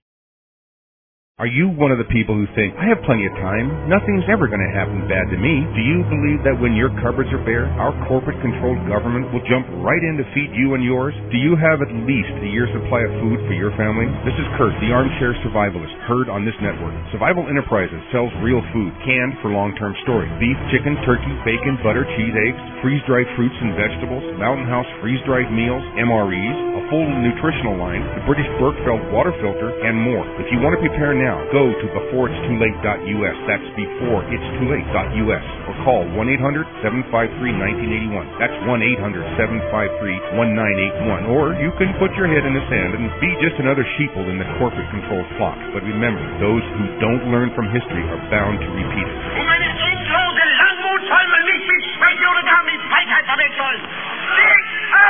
Are you one of the people who think, I have plenty of time, nothing's ever going to happen bad to me? Do you believe that when your cupboards are bare, our corporate-controlled government will jump right in to feed you and yours? Do you have at least a year's supply of food for your family? This is Kurt, the armchair survivalist, heard on this network. Survival Enterprises sells real food, canned for long-term storage. Beef, chicken, turkey, bacon, butter, cheese, eggs, freeze-dried fruits and vegetables, Mountain House freeze-dried meals, M R Es, a full nutritional line, the British Berkefeld water filter, and more. If you want to prepare now, go to before it's too late dot U S. That's before it's too late dot U S. Or call one eight hundred, seven five three, one nine eight one. That's one eight hundred, seven five three, one nine eight one. Or you can put your head in the sand and be just another sheeple in the corporate-controlled flock. But remember, those who don't learn from history are bound to repeat it. Um eine endlose Langmut soll man nicht mit Schwäche oder gar mit Feigheit verwechseln. Sieg!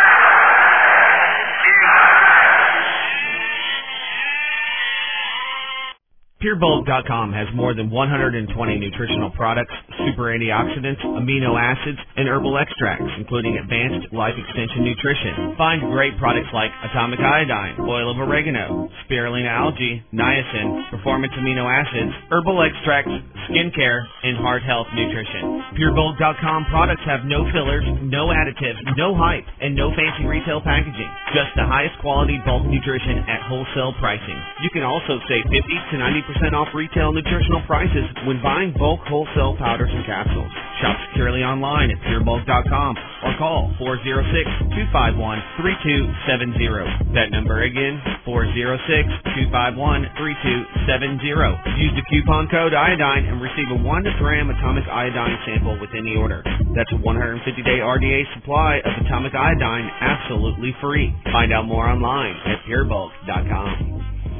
Pure Bulk dot com has more than one hundred twenty nutritional products, super antioxidants, amino acids, and herbal extracts, including advanced life extension nutrition. Find great products like atomic iodine, oil of oregano, spirulina algae, niacin, performance amino acids, herbal extracts, skincare, and heart health nutrition. Pure Bulk dot com products have no fillers, no additives, no hype, and no fancy retail packaging. Just the highest quality bulk nutrition at wholesale pricing. You can also save fifty to ninety percent off retail nutritional prices when buying bulk wholesale powders and capsules. Shop securely online at pure bulk dot com or call four oh six, two five one, three two seven zero. That number again, four oh six, two five one, three two seven zero. Use the coupon code iodine and receive a one gram atomic iodine sample with any order. That's a one hundred fifty day R D A supply of atomic iodine absolutely free. Find out more online at pure bulk dot com.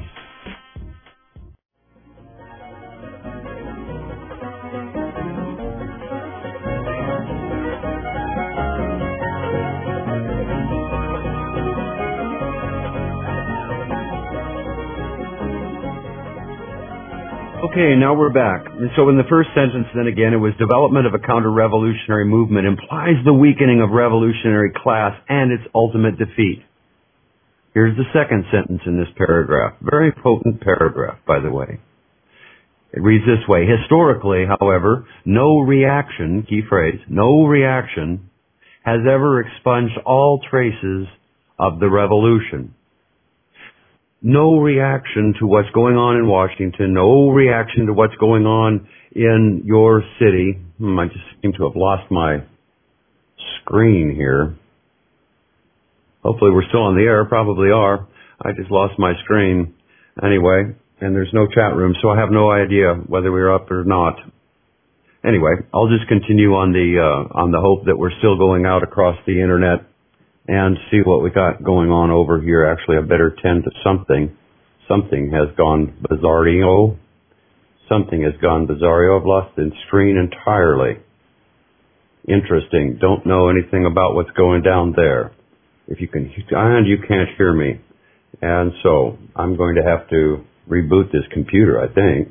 Okay, now we're back. So in the first sentence, then again, it was development of a counter-revolutionary movement implies the weakening of revolutionary class and its ultimate defeat. Here's the second sentence in this paragraph. Very potent paragraph, by the way. It reads this way. Historically, however, no reaction, key phrase, no reaction has ever expunged all traces of the revolution. No reaction to what's going on in Washington, no reaction to what's going on in your city. Hmm, I just seem to have lost my screen here. Hopefully we're still on the air, probably are. I just lost my screen. Anyway, and there's no chat room, so I have no idea whether we're up or not. Anyway, I'll just continue on the, uh, on the hope that we're still going out across the internet and see what we got going on over here. Actually, I better tend to something. Something has gone bizarrio. Something has gone bizarrio. I've lost the screen entirely. Interesting. Don't know anything about what's going down there. If you can, and you can't hear me. And so, I'm going to have to reboot this computer, I think.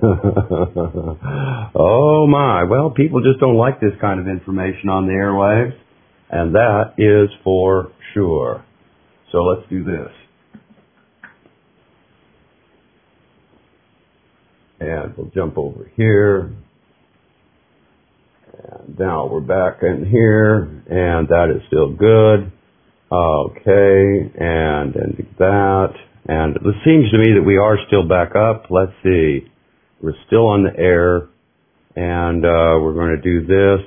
Oh my. Well, people just don't like this kind of information on the airwaves. And that is for sure. So let's do this. And we'll jump over here. And now we're back in here. And that is still good. Okay. And then that. And it seems to me that we are still back up. Let's see. We're still on the air. And uh, we're going to do this.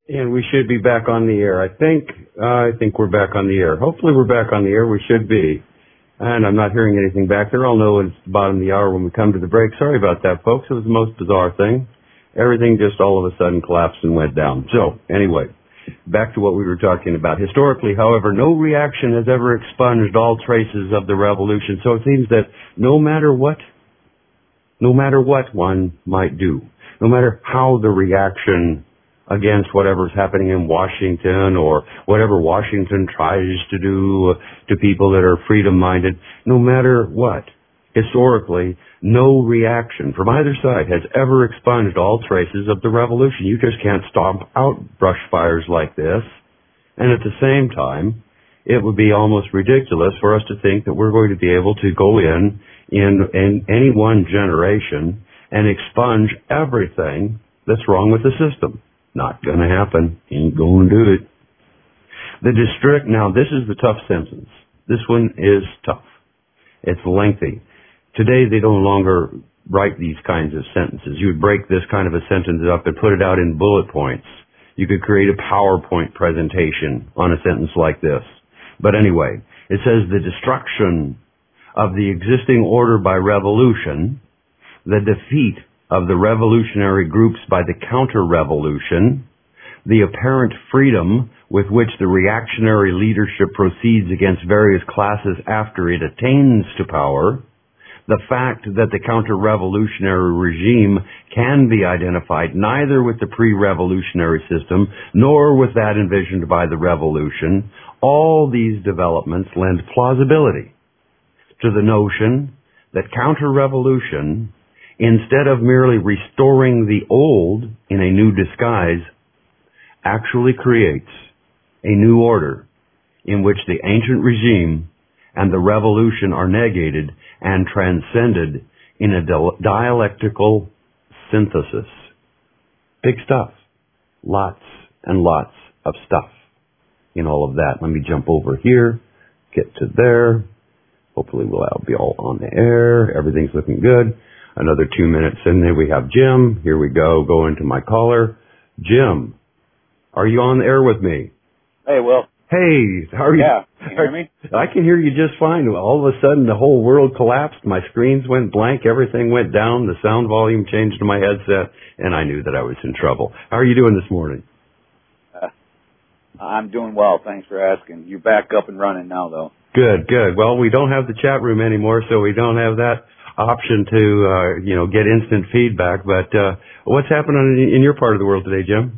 And we should be back on the air. I think, uh, I think we're back on the air. Hopefully we're back on the air. We should be. And I'm not hearing anything back there. I'll know it's the bottom of the hour when we come to the break. Sorry about that, folks. It was the most bizarre thing. Everything just all of a sudden collapsed and went down. So, anyway, back to what we were talking about. Historically, however, no reaction has ever expunged all traces of the revolution. So it seems that no matter what, no matter what one might do, no matter how the reaction against whatever's happening in Washington or whatever Washington tries to do to people that are freedom-minded, no matter what, historically, no reaction from either side has ever expunged all traces of the revolution. You just can't stomp out brush fires like this. And at the same time, it would be almost ridiculous for us to think that we're going to be able to go in in, in any one generation and expunge everything that's wrong with the system. Not gonna happen. Ain't gonna do it. The district, now this is the tough sentence. This one is tough. It's lengthy. Today they no longer write these kinds of sentences. You would break this kind of a sentence up and put it out in bullet points. You could create a PowerPoint presentation on a sentence like this. But anyway, it says the destruction of the existing order by revolution, the defeat of the revolutionary groups by the counter-revolution, the apparent freedom with which the reactionary leadership proceeds against various classes after it attains to power, the fact that the counter-revolutionary regime can be identified neither with the pre-revolutionary system nor with that envisioned by the revolution, all these developments lend plausibility to the notion that counter-revolution, instead of merely restoring the old in a new disguise, actually creates a new order in which the ancient regime and the revolution are negated and transcended in a dialectical synthesis. Big stuff. Lots and lots of stuff in all of that. Let me jump over here, get to there. Hopefully we'll be all on the air. Everything's looking good. Another two minutes in there. We have Jim. Here we go. Go into my caller. Jim, are you on the air with me? Hey, Will. Hey, how are you? Yeah, can you hear me? I can hear you just fine. All of a sudden, the whole world collapsed. My screens went blank. Everything went down. The sound volume changed to my headset, and I knew that I was in trouble. How are you doing this morning? Uh, I'm doing well. Thanks for asking. You're back up and running now, though. Good, good. Well, we don't have the chat room anymore, so we don't have that option to, uh, you know, get instant feedback. But uh, what's happening in your part of the world today, Jim?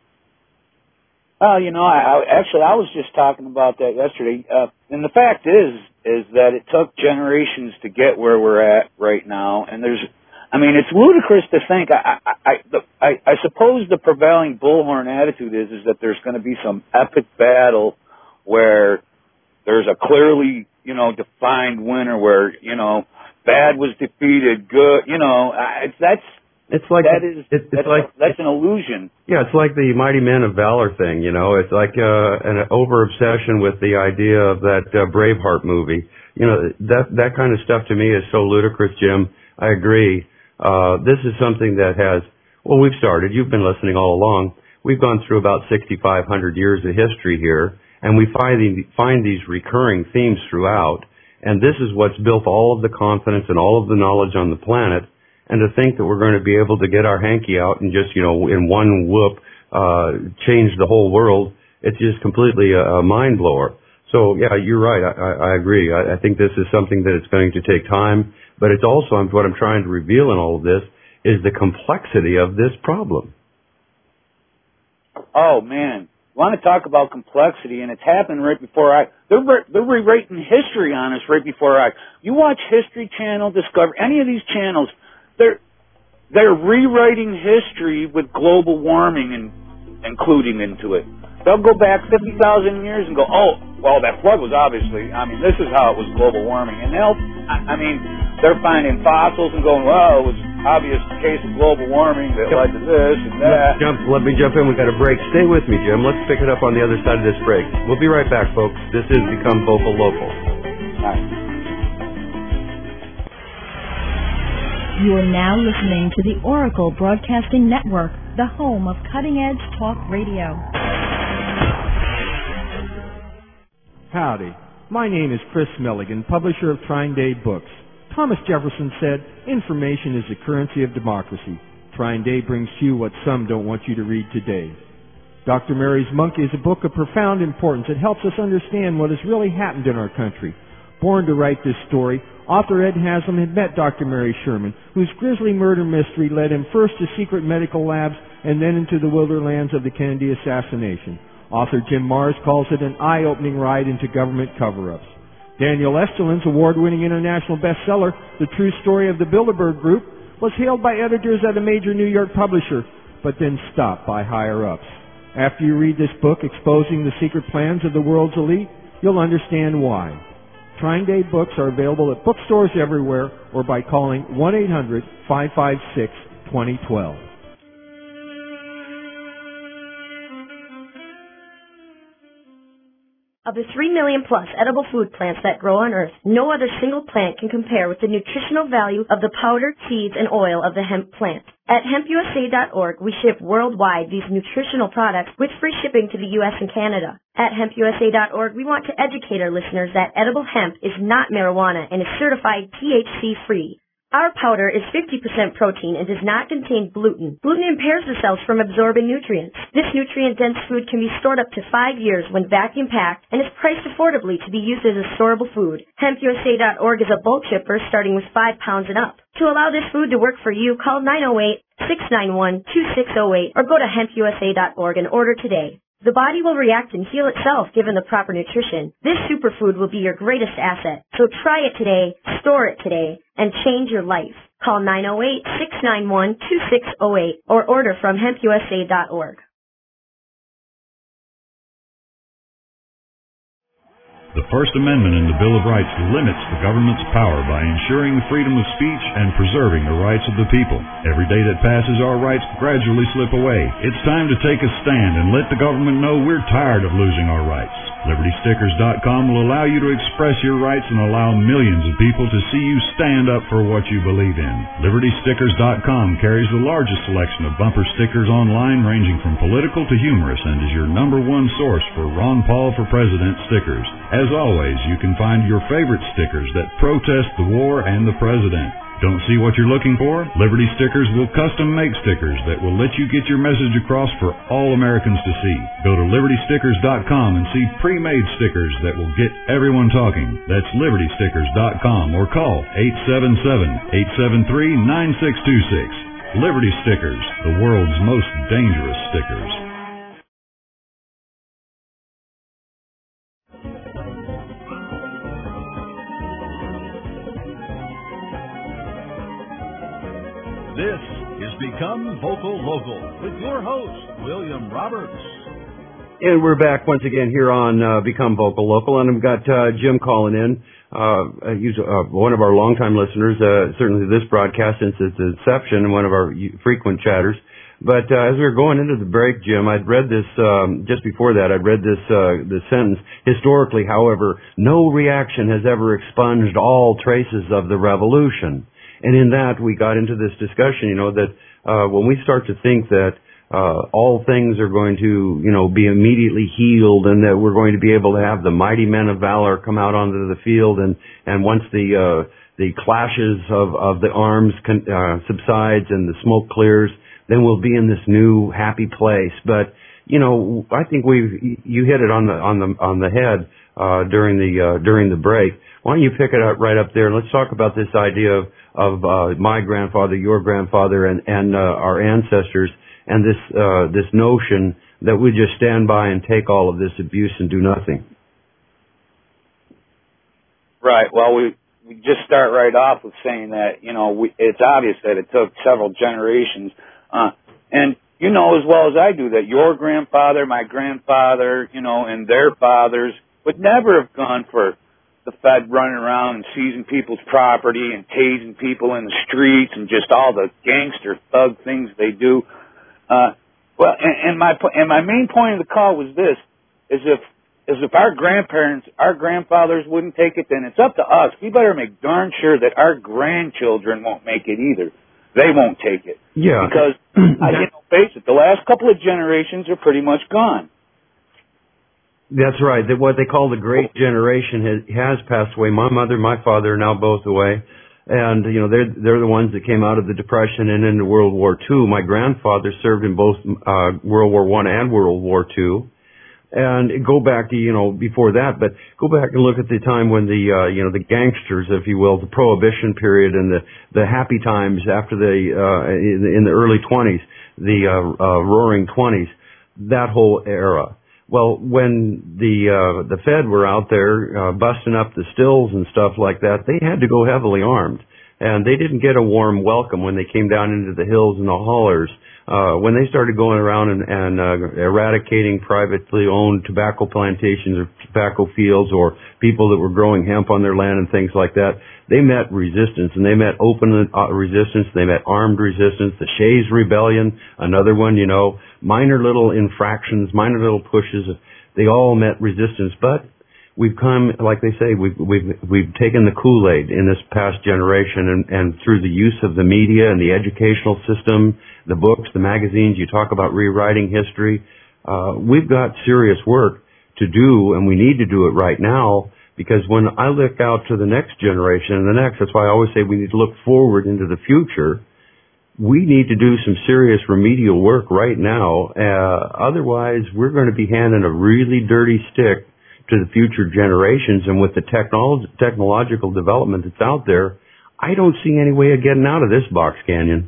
Oh, you know, I, I actually I was just talking about that yesterday. Uh, and the fact is, is that it took generations to get where we're at right now. And there's, I mean, it's ludicrous to think. I, I, I, the, I, I suppose the prevailing bullhorn attitude is, is that there's going to be some epic battle where there's a clearly, you know, defined winner where, you know, bad was defeated, good, you know, it's, that's, it's like, that is, it's, it's that's, like, that's an illusion. Yeah, it's like the Mighty Men of Valor thing, you know, it's like, uh, an over-obsession with the idea of that, uh, Braveheart movie. You know, that, that kind of stuff to me is so ludicrous, Jim. I agree. Uh, this is something that has, well, we've started, you've been listening all along. We've gone through about sixty-five hundred years of history here, and we find, the, find these recurring themes throughout. And this is what's built all of the confidence and all of the knowledge on the planet. And to think that we're going to be able to get our hanky out and just, you know, in one whoop, uh, change the whole world, it's just completely a, a mind blower. So, yeah, you're right. I, I, I agree. I, I think this is something that it's going to take time. But it's also, what I'm trying to reveal in all of this is the complexity of this problem. Oh, man. Want to talk about complexity, and it's happened right before I. They're re, they're rewriting history on us right before I. You watch History Channel, Discovery, any of these channels, they're they're rewriting history with global warming and including into it. They'll go back fifty thousand years and go, oh, well, that flood was obviously. I mean, this is how it was global warming, and they'll. I, I mean, they're finding fossils and going, well, it was obvious case of global warming that led to this and that. Jump, let me jump in. We've got a break. Stay with me, Jim. Let's pick it up on the other side of this break. We'll be right back, folks. This is Become Vocal Local. Nice. You are now listening to the Oracle Broadcasting Network, the home of cutting-edge talk radio. Howdy. My name is Chris Milligan, publisher of Trine Day Books. Thomas Jefferson said, information is the currency of democracy. Trine Day brings to you what some don't want you to read today. Doctor Mary's Monkey is a book of profound importance. It helps us understand what has really happened in our country. Born to write this story, author Ed Haslam had met Doctor Mary Sherman, whose grisly murder mystery led him first to secret medical labs and then into the wilderlands of the Kennedy assassination. Author Jim Marrs calls it an eye-opening ride into government cover-ups. Daniel Esterlin's award-winning international bestseller, The True Story of the Bilderberg Group, was hailed by editors at a major New York publisher, but then stopped by higher-ups. After you read this book exposing the secret plans of the world's elite, you'll understand why. Trine Day Books are available at bookstores everywhere or by calling one eight hundred, five five six, two zero one two. Of the three million plus edible food plants that grow on Earth, no other single plant can compare with the nutritional value of the powder, seeds, and oil of the hemp plant. At hemp U S A dot org, we ship worldwide these nutritional products with free shipping to the U S and Canada. At hemp U S A dot org, we want to educate our listeners that edible hemp is not marijuana and is certified T H C-free. Our powder is fifty percent protein and does not contain gluten. Gluten impairs the cells from absorbing nutrients. This nutrient-dense food can be stored up to five years when vacuum-packed and is priced affordably to be used as a storable food. hemp U S A dot org is a bulk shipper starting with five pounds and up. To allow this food to work for you, call nine oh eight, six nine one, two six oh eight or go to hemp U S A dot org and order today. The body will react and heal itself given the proper nutrition. This superfood will be your greatest asset. So try it today, store it today, and change your life. Call nine oh eight, six nine one, two six oh eight or order from hemp U S A dot org. The First Amendment in the Bill of Rights limits the government's power by ensuring the freedom of speech and preserving the rights of the people. Every day that passes, our rights gradually slip away. It's time to take a stand and let the government know we're tired of losing our rights. Liberty Stickers dot com will allow you to express your rights and allow millions of people to see you stand up for what you believe in. Liberty Stickers dot com carries the largest selection of bumper stickers online ranging from political to humorous and is your number one source for Ron Paul for President stickers. As always, you can find your favorite stickers that protest the war and the president. Don't see what you're looking for? Liberty Stickers will custom make stickers that will let you get your message across for all Americans to see. Go to Liberty Stickers dot com and see pre-made stickers that will get everyone talking. That's Liberty Stickers dot com or call eight seven seven, eight seven three, nine six two six. Liberty Stickers, the world's most dangerous stickers. This is Become Vocal Local with your host, William Roberts. And we're back once again here on uh, Become Vocal Local, and we've got uh, Jim calling in. Uh, he's uh, one of our longtime listeners, uh, certainly this broadcast since its inception, and one of our frequent chatters. But uh, as we were going into the break, Jim, I'd read this, um, just before that, I'd read this, uh, this sentence. Historically, however, no reaction has ever expunged all traces of the revolution. And in that, we got into this discussion, you know, that uh, when we start to think that uh, all things are going to, you know, be immediately healed and that we're going to be able to have the mighty men of valor come out onto the field and, and once the uh, the clashes of, of the arms con- uh, subsides and the smoke clears, then we'll be in this new happy place. But, you know, I think we've, you hit it on the, on the, on the head uh, during the, uh, during the break. Why don't you pick it up right up there and let's talk about this idea of of uh, my grandfather, your grandfather, and, and uh, our ancestors, and this uh, this notion that we just stand by and take all of this abuse and do nothing. Right. Well, we we just start right off with saying that, you know, we, it's obvious that it took several generations, uh, and you know as well as I do that your grandfather, my grandfather, you know, and their fathers would never have gone for the Fed running around and seizing people's property and tasing people in the streets and just all the gangster thug things they do. Uh, well, and, and my and my main point of the call was this: is if is if our grandparents, our grandfathers wouldn't take it, then it's up to us. We better make darn sure that our grandchildren won't make it either. they won't take it. Yeah. Because, I, you know, face it, the last couple of generations are pretty much gone. That's right. That what they call the Great Generation has, has passed away. My mother, my father are now both away, and you know they're they're the ones that came out of the Depression and into World War Two. My grandfather served in both uh, World War One and World War Two, and go back to you know before that. But go back and look at the time when the uh, you know the gangsters, if you will, the Prohibition period and the the happy times after the uh, in, in the early twenties, the uh, uh, Roaring Twenties, that whole era. Well, when the uh, the Fed were out there uh, busting up the stills and stuff like that, they had to go heavily armed, and they didn't get a warm welcome when they came down into the hills and the hollers. Uh, when they started going around and, and uh, eradicating privately owned tobacco plantations or tobacco fields, or people that were growing hemp on their land and things like that, they met resistance, and they met open uh, resistance. They met armed resistance. The Shays Rebellion, another one, you know, minor little infractions, minor little pushes. They all met resistance, but we've come, like they say, we've we've we've taken the Kool-Aid in this past generation, and, and through the use of the media and the educational system, the books, the magazines. You talk about rewriting history. Uh, we've got serious work to do, and we need to do it right now. Because when I look out to the next generation and the next, that's why I always say we need to look forward into the future. We need to do some serious remedial work right now. Uh, otherwise, we're going to be handing a really dirty stick to the future generations. And with the technolo- technological development that's out there, I don't see any way of getting out of this box canyon.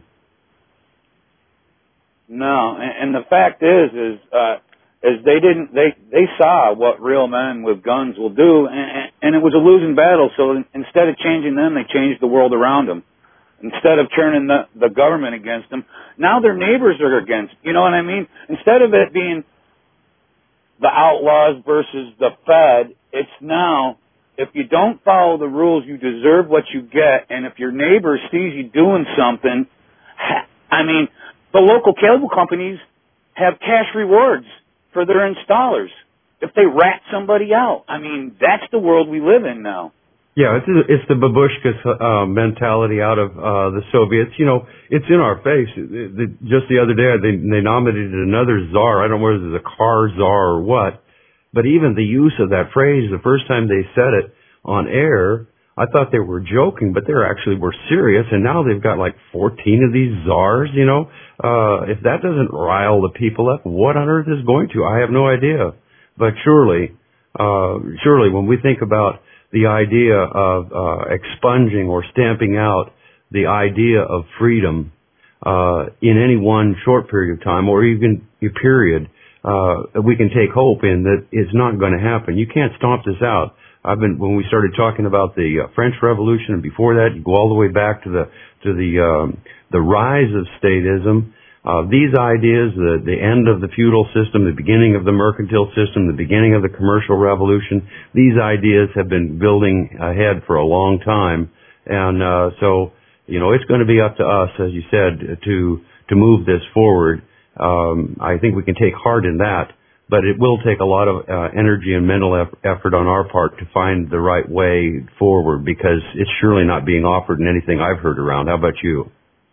No, and, and the fact is, is uh, is they didn't they they saw what real men with guns will do, and, and it was a losing battle. So instead of changing them, they changed the world around them. Instead of turning the the government against them, now their neighbors are against. You know what I mean? Instead of it being the outlaws versus the Fed, it's now, if you don't follow the rules, you deserve what you get. And if your neighbor sees you doing something, I mean, the local cable companies have cash rewards for their installers if they rat somebody out. I mean, that's the world we live in now. Yeah, it's it's the babushka uh, mentality out of uh, the Soviets. You know, it's in our face. It, it, just the other day, they they nominated another czar. I don't know whether it's a car czar or what, but even the use of that phrase, the first time they said it on air, I thought they were joking, but they actually were serious. And now they've got like fourteen of these czars. You know, uh, if that doesn't rile the people up, what on earth is going to? I have no idea. But surely, uh, surely, when we think about the idea of uh, expunging or stamping out the idea of freedom uh, in any one short period of time, or even a period, uh, we can take hope in that it's not going to happen. You can't stomp this out. I've been when we started talking about the uh, French Revolution, and before that, you go all the way back to the to the um, the rise of statism. Uh, these ideas, the, the end of the feudal system, the beginning of the mercantile system, the beginning of the commercial revolution, these ideas have been building ahead for a long time. And uh, so, you know, it's going to be up to us, as you said, to to move this forward. Um, I think we can take heart in that, but it will take a lot of uh, energy and mental eff- effort on our part to find the right way forward, because it's surely not being offered in anything I've heard around. How about you?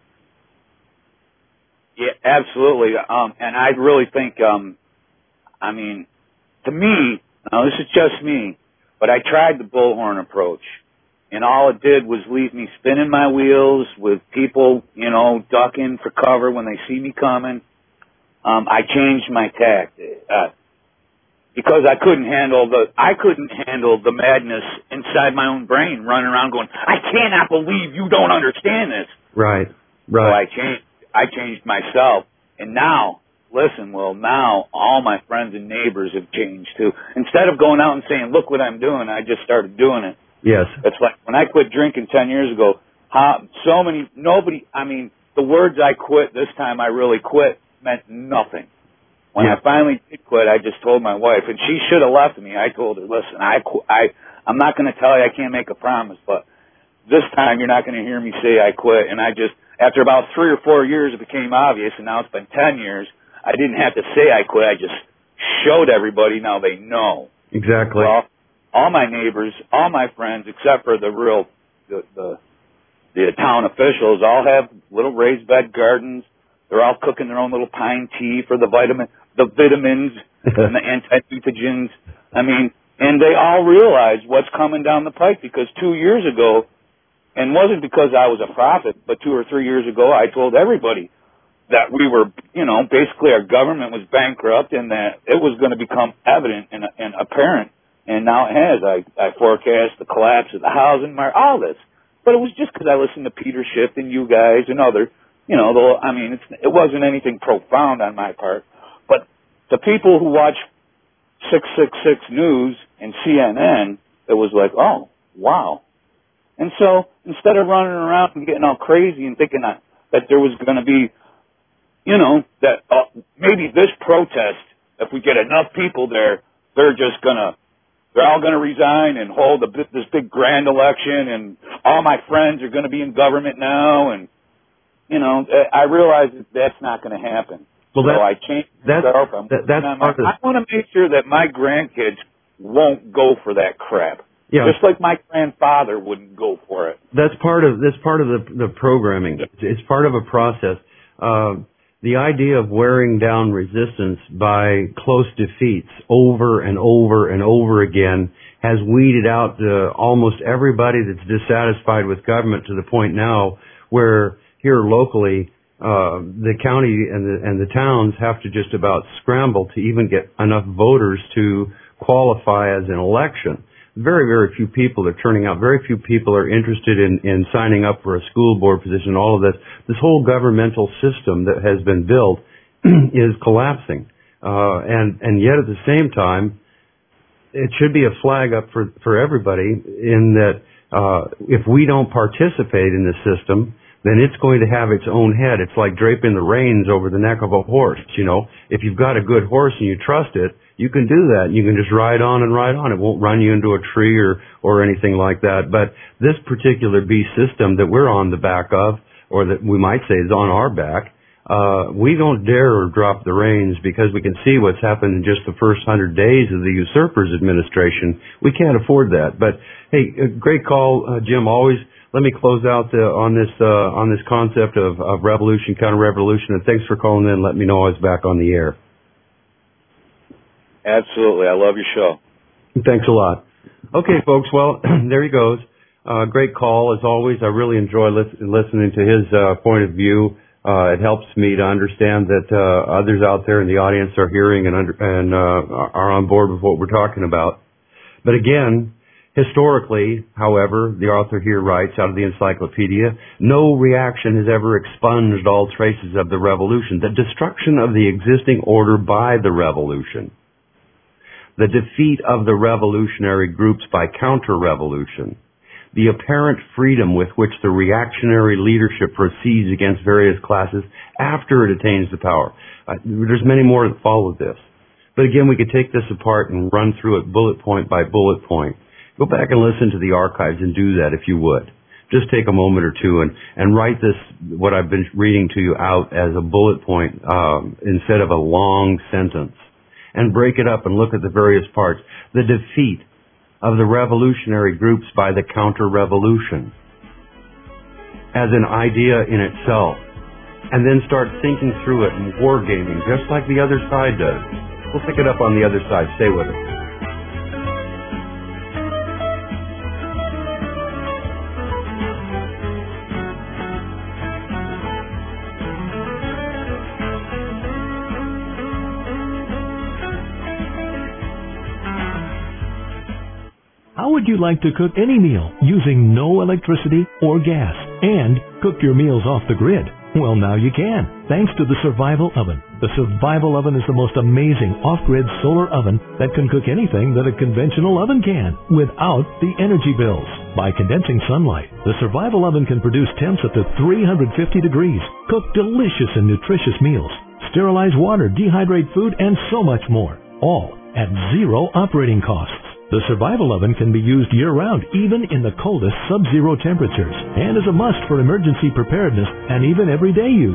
Yeah, absolutely. Um, and I really think, um, I mean, to me, now this is just me, but I tried the bullhorn approach, and all it did was leave me spinning my wheels with people, you know, ducking for cover when they see me coming. Um, I changed my tact uh, because I couldn't handle the I couldn't handle the madness inside my own brain, running around going, I cannot believe you don't understand this. Right, right. So I changed. I changed myself, and now, listen, Will, now all my friends and neighbors have changed too. Instead of going out and saying, look what I'm doing, I just started doing it. Yes. It's like when I quit drinking ten years ago, how, so many, nobody, I mean, the words I quit, this time I really quit, meant nothing. When yeah. I finally did quit, I just told my wife, and she should have left me. I told her, listen, I, I, I'm not going to tell you, I can't make a promise, but this time you're not going to hear me say I quit. And I just, after about three or four years, it became obvious, and now it's been ten years. I didn't have to say I quit. I just showed everybody. Now they know. Exactly. Well, all my neighbors, all my friends, except for the real, the, the the town officials all have little raised bed gardens. They're all cooking their own little pine tea for the vitamin, the vitamins and the anti-mutagens. I mean, and they all realize what's coming down the pike, because two years ago, and wasn't because I was a prophet, but two or three years ago, I told everybody that we were, you know, basically our government was bankrupt and that it was going to become evident and, and apparent. And now it has. I, I forecast the collapse of the housing market, all this. But it was just because I listened to Peter Schiff and you guys and other, you know, the, I mean, it's, it wasn't anything profound on my part. But the people who watch six six six News and C N N, it was like, oh, wow. And so instead of running around and getting all crazy and thinking that, that there was going to be, you know, that uh, maybe this protest, if we get enough people there, they're just going to, they're all going to resign and hold a, this big grand election, and all my friends are going to be in government now. And, you know, I realize that that's not going to happen. Well, so that, I changed that's, myself. I'm that, that's on part my, of, I want to make sure that my grandkids won't go for that crap. Yeah. Just like my grandfather wouldn't go for it. That's part of that's part of the the programming. It's part of a process. Uh, the idea of wearing down resistance by close defeats over and over and over again has weeded out uh, almost everybody that's dissatisfied with government, to the point now where here locally uh, the county and the and the towns have to just about scramble to even get enough voters to qualify as an election. Very, very few people are turning out. Very few people are interested in, in signing up for a school board position. All of this, this whole governmental system that has been built is collapsing. Uh, and, and yet at the same time, it should be a flag up for, for everybody in that, uh, if we don't participate in the system, then it's going to have its own head. It's like draping the reins over the neck of a horse, you know. If you've got a good horse and you trust it, you can do that. You can just ride on and ride on. It won't run you into a tree or, or anything like that. But this particular beast system that we're on the back of, or that we might say is on our back, uh, we don't dare drop the reins, because we can see what's happened in just the first hundred days of the usurper's administration. We can't afford that. But hey, great call, uh, Jim. Always. Let me close out uh, on this uh, on this concept of, of revolution, counter-revolution, and thanks for calling in. Let me know I was back on the air. Absolutely. I love your show. Thanks a lot. Okay, folks. Well, there he goes. Uh, great call, as always. I really enjoy lis- listening to his uh, point of view. Uh, it helps me to understand that uh, others out there in the audience are hearing and, under- and uh, are on board with what we're talking about. But again, historically, however, the author here writes out of the encyclopedia, no reaction has ever expunged all traces of the revolution, the destruction of the existing order by the revolution, the defeat of the revolutionary groups by counter-revolution, the apparent freedom with which the reactionary leadership proceeds against various classes after it attains the power. Uh, there's many more that follow this. But again, we could take this apart and run through it bullet point by bullet point. Go back and listen to the archives and do that if you would. Just take a moment or two and, and write this, what I've been reading to you, out as a bullet point um, instead of a long sentence. And break it up and look at the various parts. The defeat of the revolutionary groups by the counter-revolution as an idea in itself. And then start thinking through it and wargaming, just like the other side does. We'll pick it up on the other side. Stay with us. How would you like to cook any meal using no electricity or gas and cook your meals off the grid? Well, now you can, thanks to the Survival Oven. The Survival Oven is the most amazing off-grid solar oven that can cook anything that a conventional oven can without the energy bills. By condensing sunlight, the Survival Oven can produce temps up to three hundred fifty degrees, cook delicious and nutritious meals, sterilize water, dehydrate food, and so much more, all at zero operating costs. The Survival Oven can be used year-round, even in the coldest sub-zero temperatures, and is a must for emergency preparedness and even everyday use.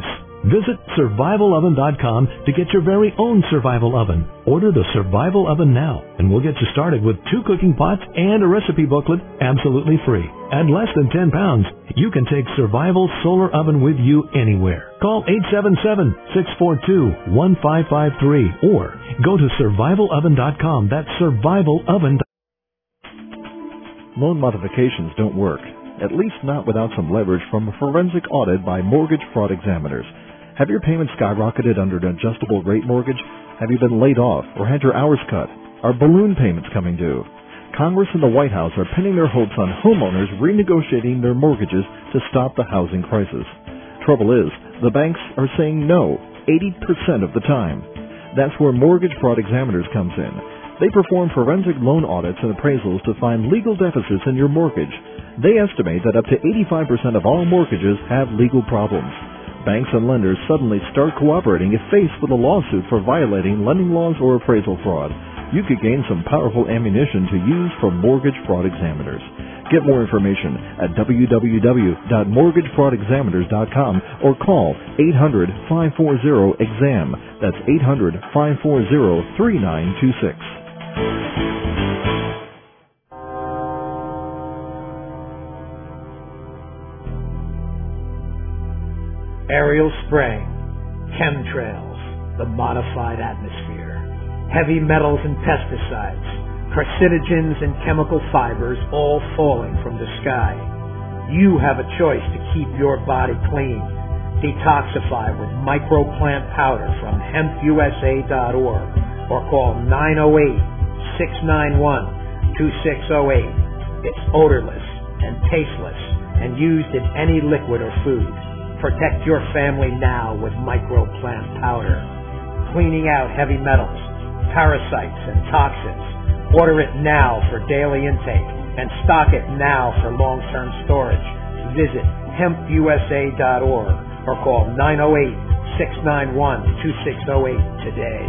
Visit survival oven dot com to get your very own survival oven. Order the Survival Oven now, and we'll get you started with two cooking pots and a recipe booklet absolutely free. At less than ten pounds, you can take Survival Solar Oven with you anywhere. Call eight seven seven, six four two, one five five three or go to survival oven dot com. That's survival oven dot com. Loan modifications don't work, at least not without some leverage from a forensic audit by mortgage fraud examiners. Have your payments skyrocketed under an adjustable rate mortgage? Have you been laid off or had your hours cut? Are balloon payments coming due? Congress and the White House are pinning their hopes on homeowners renegotiating their mortgages to stop the housing crisis. Trouble is, the banks are saying no eighty percent of the time. That's where mortgage fraud examiners comes in. They perform forensic loan audits and appraisals to find legal deficits in your mortgage. They estimate that up to eighty-five percent of all mortgages have legal problems. Banks and lenders suddenly start cooperating if faced with a lawsuit for violating lending laws or appraisal fraud. You could gain some powerful ammunition to use from mortgage fraud examiners. Get more information at w w w dot mortgage fraud examiners dot com or call eight hundred, five four zero, E X A M. That's eight hundred, five four zero, three nine two six. Aerial spraying, chemtrails, the modified atmosphere, heavy metals and pesticides, carcinogens and chemical fibers all falling from the sky. You have a choice to keep your body clean. Detoxify with microplant powder from hemp u s a dot org or call nine oh eight, six nine one, two six oh eight. It's odorless and tasteless and used in any liquid or food. Protect your family now with microplant powder. Cleaning out heavy metals, parasites, and toxins. Order it now for daily intake and stock it now for long-term storage. Visit hemp u s a dot org or call nine oh eight, six nine one, two six oh eight today.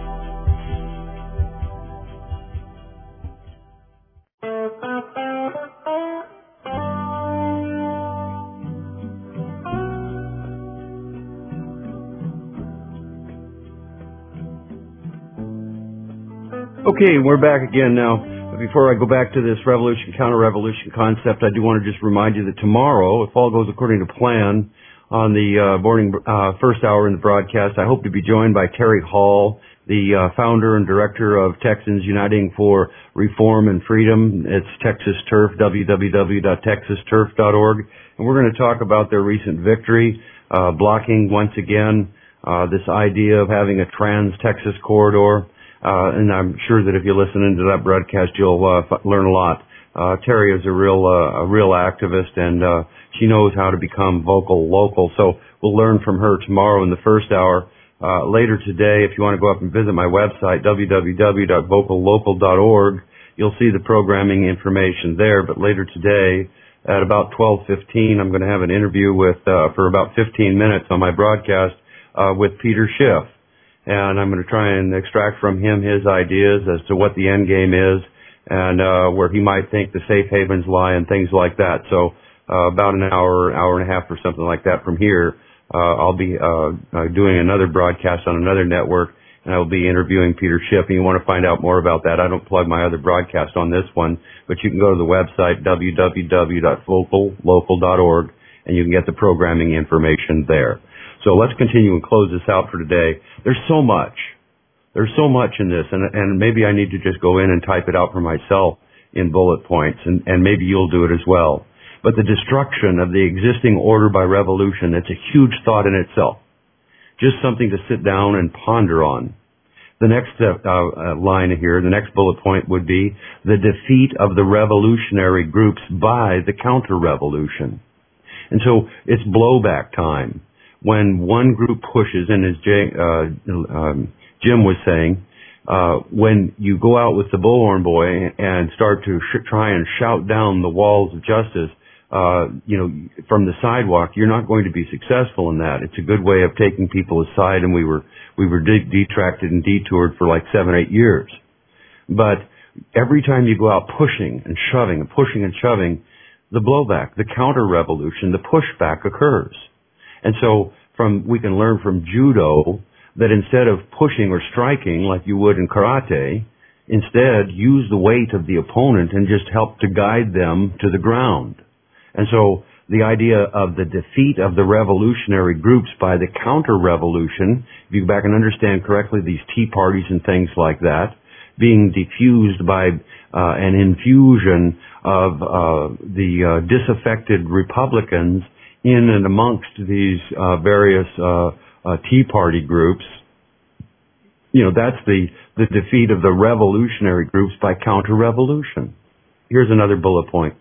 Okay, we're back again now. But before I go back to this revolution, counter-revolution concept, I do want to just remind you that tomorrow, if all goes according to plan, on the uh, morning uh, first hour in the broadcast, I hope to be joined by Terry Hall, the uh, founder and director of Texans Uniting for Reform and Freedom. It's Texas Turf, w w w dot texas turf dot org. And we're going to talk about their recent victory, uh, blocking once again uh, this idea of having a trans-Texas corridor. Uh, and I'm sure that if you listen into that broadcast, you'll uh, f- learn a lot. Uh, Terry is a real, uh, a real activist, and uh, she knows how to become vocal local. So we'll learn from her tomorrow in the first hour. Uh, later today, if you want to go up and visit my website, w w w dot vocal local dot org, you'll see the programming information there. But later today, at about twelve fifteen, I'm going to have an interview with uh, for about fifteen minutes on my broadcast uh, with Peter Schiff. And I'm going to try and extract from him his ideas as to what the end game is and uh, where he might think the safe havens lie and things like that. So uh, about an hour, hour and a half or something like that from here, uh, I'll be uh, uh, doing another broadcast on another network, and I'll be interviewing Peter Schiff. And you want to find out more about that, I don't plug my other broadcast on this one, but you can go to the website, w w w dot vocal local dot org, and you can get the programming information there. So let's continue and close this out for today. There's so much. There's so much in this, and, and maybe I need to just go in and type it out for myself in bullet points, and, and maybe you'll do it as well. But the destruction of the existing order by revolution, it's a huge thought in itself. Just something to sit down and ponder on. The next uh, uh, line here, the next bullet point would be the defeat of the revolutionary groups by the counter-revolution. And so it's blowback time. When one group pushes, and as Jay, uh, um, Jim was saying, uh, when you go out with the bullhorn boy and start to sh- try and shout down the walls of justice, uh, you know, from the sidewalk, you're not going to be successful in that. It's a good way of taking people aside, and we were we were de- detracted and detoured for like seven, eight years. But every time you go out pushing and shoving and pushing and shoving, the blowback, the counter-revolution, the pushback occurs. And so from, we can learn from judo that instead of pushing or striking like you would in karate, instead use the weight of the opponent and just help to guide them to the ground. And so the idea of the defeat of the revolutionary groups by the counter-revolution, if you go back and understand correctly these tea parties and things like that, being diffused by uh, an infusion of uh, the uh, disaffected Republicans in and amongst these uh, various uh, uh, tea party groups, you know, that's the, the defeat of the revolutionary groups by counter-revolution. Here's another bullet point.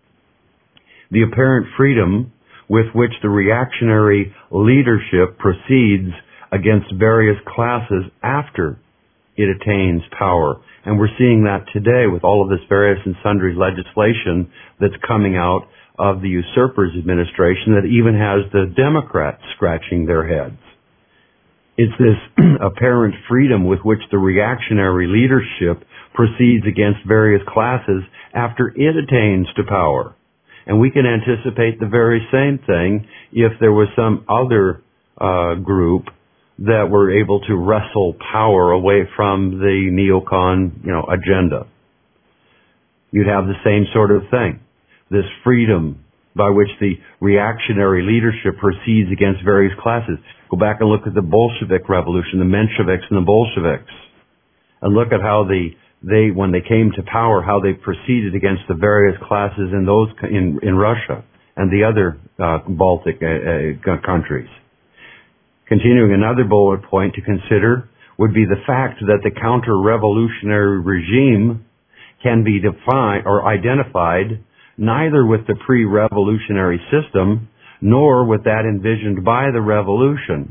The apparent freedom with which the reactionary leadership proceeds against various classes after it attains power. And we're seeing that today with all of this various and sundry legislation that's coming out of the usurper's administration that even has the Democrats scratching their heads. It's this apparent freedom with which the reactionary leadership proceeds against various classes after it attains to power. And we can anticipate the very same thing if there was some other uh, group that were able to wrestle power away from the neocon, you know, agenda. You'd have the same sort of thing. This freedom by which the reactionary leadership proceeds against various classes. Go back and look at the Bolshevik Revolution, the Mensheviks and the Bolsheviks, and look at how the they, when they came to power, how they proceeded against the various classes in those in in Russia and the other uh, Baltic uh, uh, countries. Continuing, another bullet point to consider would be the fact that the counter-revolutionary regime can be defined or identified neither with the pre-revolutionary system nor with that envisioned by the revolution.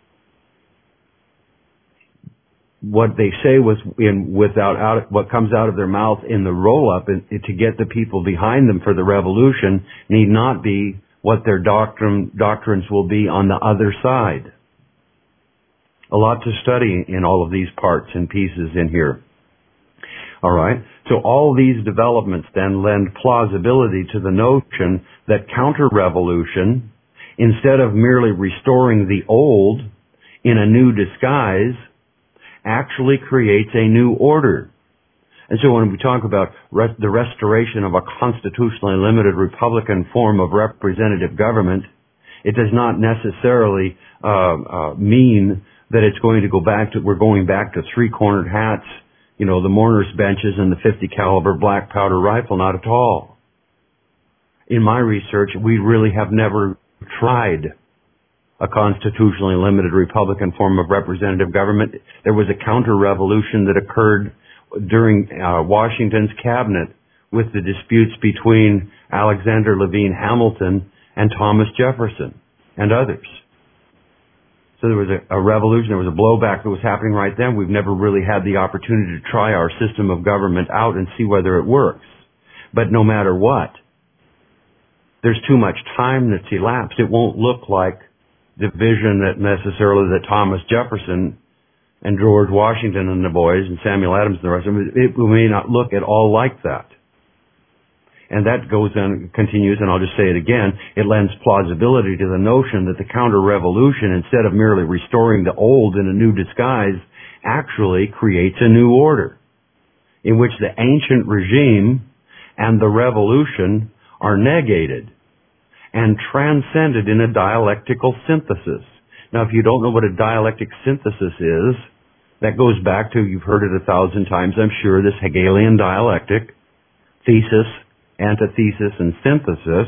What they say was in without out, what comes out of their mouth in the roll-up in, to get the people behind them for the revolution need not be what their doctrine, doctrines will be on the other side. A lot to study in all of these parts and pieces in here. All right. So all these developments then lend plausibility to the notion that counter-revolution, instead of merely restoring the old in a new disguise, actually creates a new order. And so when we talk about res- the restoration of a constitutionally limited Republican form of representative government, it does not necessarily uh, uh, mean that it's going to go back to, we're going back to three-cornered hats, you know, the mourners' benches and the fifty caliber black powder rifle, not at all. In my research, we really have never tried a constitutionally limited Republican form of representative government. There was a counter-revolution that occurred during uh, Washington's cabinet with the disputes between Alexander Levine Hamilton and Thomas Jefferson and others. So there was a, a revolution, there was a blowback that was happening right then. We've never really had the opportunity to try our system of government out and see whether it works. But no matter what, there's too much time that's elapsed. It won't look like the vision that necessarily that Thomas Jefferson and George Washington and the boys and Samuel Adams and the rest of them, it may not look at all like that. And that goes on, continues, and I'll just say it again, it lends plausibility to the notion that the counter-revolution, instead of merely restoring the old in a new disguise, actually creates a new order in which the ancient regime and the revolution are negated and transcended in a dialectical synthesis. Now, if you don't know what a dialectic synthesis is, that goes back to, you've heard it a thousand times, I'm sure, this Hegelian dialectic, thesis, antithesis, and synthesis.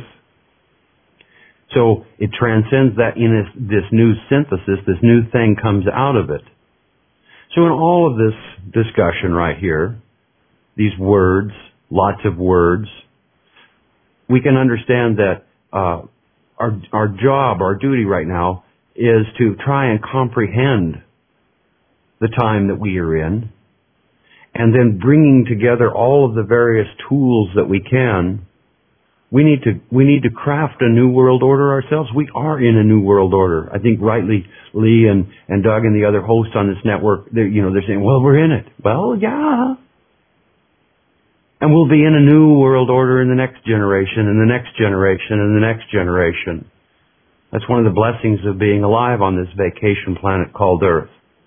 So it transcends that in this, this new synthesis, this new thing comes out of it. So in all of this discussion right here, these words, lots of words, we can understand that uh, our, our job, our duty right now is to try and comprehend the time that we are in, and then bringing together all of the various tools that we can. We need to we need to craft a new world order ourselves. We are in a new world order. I think rightly Lee and, and Doug and the other hosts on this network, they're, you know, they're saying, well, we're in it. Well, yeah. And we'll be in a new world order in the next generation and the next generation and the next generation. That's one of the blessings of being alive on this vacation planet called Earth.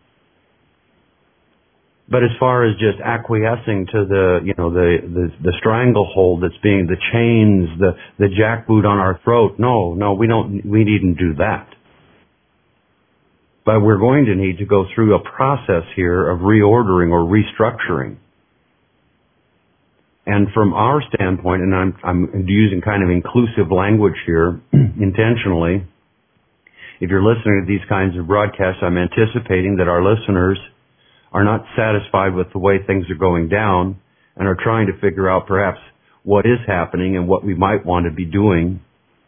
But as far as just acquiescing to the, you know, the, the, the stranglehold that's being, the chains, the, the jackboot on our throat, no, no, we don't, we needn't do that. But we're going to need to go through a process here of reordering or restructuring. And from our standpoint, and I'm, I'm using kind of inclusive language here intentionally, if you're listening to these kinds of broadcasts, I'm anticipating that our listeners are not satisfied with the way things are going down and are trying to figure out perhaps what is happening and what we might want to be doing.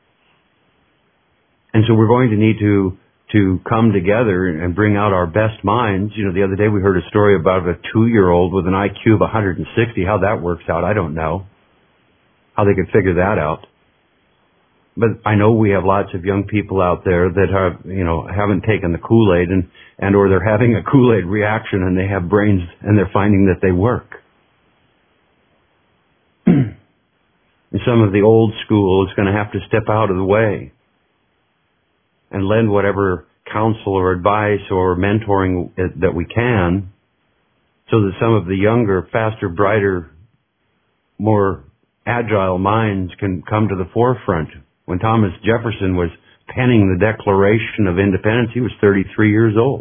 And so we're going to need to to come together and bring out our best minds. You know, the other day we heard a story about a two-year-old with an I Q of one hundred sixty. How that works out, I don't know. How they could figure that out. But I know we have lots of young people out there that have, you know, haven't taken the Kool-Aid and, and or they're having a Kool-Aid reaction and they have brains and they're finding that they work. And some of the old school is going to have to step out of the way and lend whatever counsel or advice or mentoring that we can so that some of the younger, faster, brighter, more agile minds can come to the forefront. When Thomas Jefferson was penning the Declaration of Independence, he was thirty-three years old.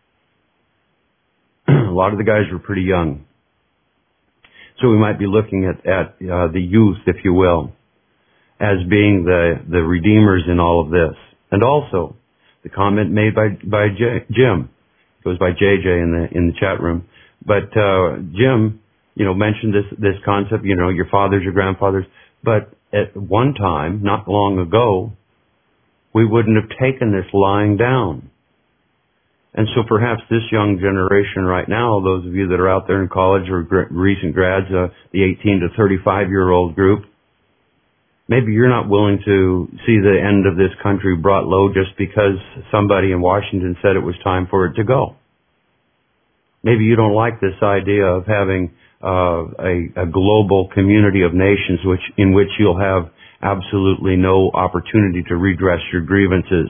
A lot of the guys were pretty young. So we might be looking at, at uh, the youth, if you will, as being the, the redeemers in all of this. And also, the comment made by, by J, Jim, it goes by J J in the, in the chat room. But, uh, Jim, you know, mentioned this, this concept, you know, your fathers, your grandfathers, but at one time, not long ago, we wouldn't have taken this lying down. And so perhaps this young generation right now, those of you that are out there in college or gr- recent grads, uh, the eighteen to thirty-five year old group, maybe you're not willing to see the end of this country brought low just because somebody in Washington said it was time for it to go. Maybe you don't like this idea of having uh, a, a global community of nations which in which you'll have absolutely no opportunity to redress your grievances.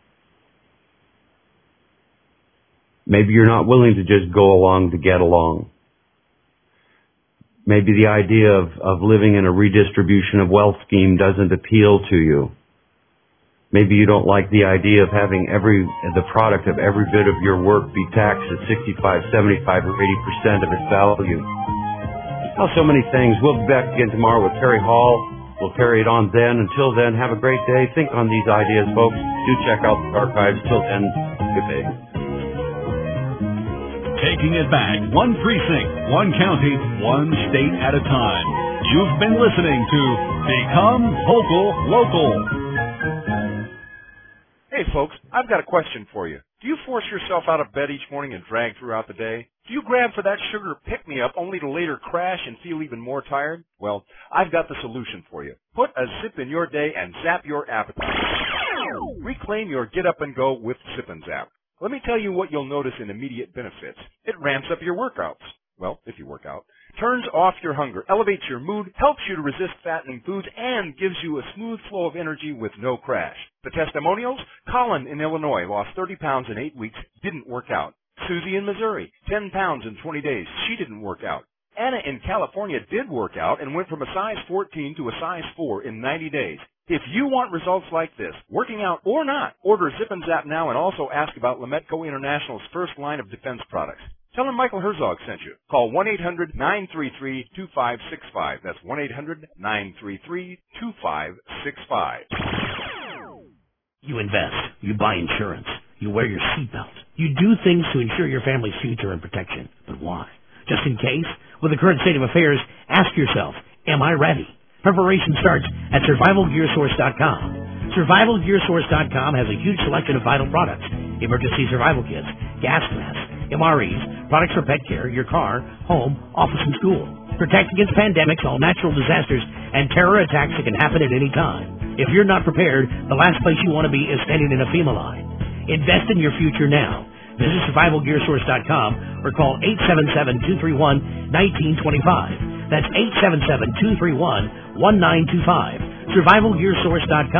Maybe you're not willing to just go along to get along. Maybe the idea of, of living in a redistribution of wealth scheme doesn't appeal to you. Maybe you don't like the idea of having every the product of every bit of your work be taxed at sixty-five, seventy-five, or eighty percent of its value. Oh, so many things. We'll be back again tomorrow with Terry Hall. We'll carry it on then. Until then, have a great day. Think on these ideas, folks. Do check out the archives. Till then, good day. Taking it back, one precinct, one county, one state at a time. You've been listening to Become Vocal Local. Hey folks, I've got a question for you. Do you force yourself out of bed each morning and drag throughout the day? Do you grab for that sugar pick-me-up only to later crash and feel even more tired? Well, I've got the solution for you. Put a zip in your day and zap your appetite. Reclaim your get up and go with Zip and Zap. Let me tell you what you'll notice in immediate benefits. It ramps up your workouts. Well, if you work out. Turns off your hunger, elevates your mood, helps you to resist fattening foods, and gives you a smooth flow of energy with no crash. The testimonials? Colin in Illinois lost thirty pounds in eight weeks, didn't work out. Susie in Missouri, ten pounds in twenty days, she didn't work out. Anna in California did work out and went from a size fourteen to a size four in ninety days. If you want results like this, working out or not, order Zip and Zap now and also ask about Lametco International's first line of defense products. Tell them Michael Herzog sent you. Call one eight hundred nine three three two five six five. That's one eight hundred nine three three two five six five. You invest. You buy insurance. You wear your seatbelt. You do things to ensure your family's future and protection. But why? Just in case? With the current state of affairs, ask yourself, am I ready? Preparation starts at survival gear source dot com. survival gear source dot com has a huge selection of vital products, emergency survival kits, gas masks, M R Es, products for pet care, your car, home, office, and school. Protect against pandemics, all natural disasters, and terror attacks that can happen at any time. If you're not prepared, the last place you want to be is standing in a FEMA line. Invest in your future now. Visit survival gear source dot com or call eight seven seven, two three one, one nine two five. That's eight seven seven, two three one, one nine two five. survival gear source dot com.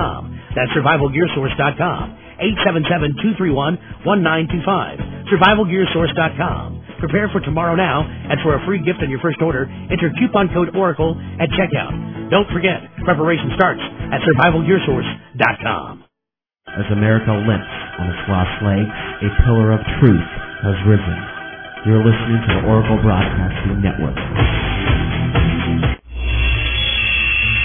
That's survival gear source dot com. eight seven seven, two three one, one nine two five. survival gear source dot com. Prepare for tomorrow now, and for a free gift on your first order, enter coupon code Oracle at checkout. Don't forget, preparation starts at survival gear source dot com. As America limps on its last legs, a pillar of truth has risen. You're listening to the Oracle Broadcasting Network.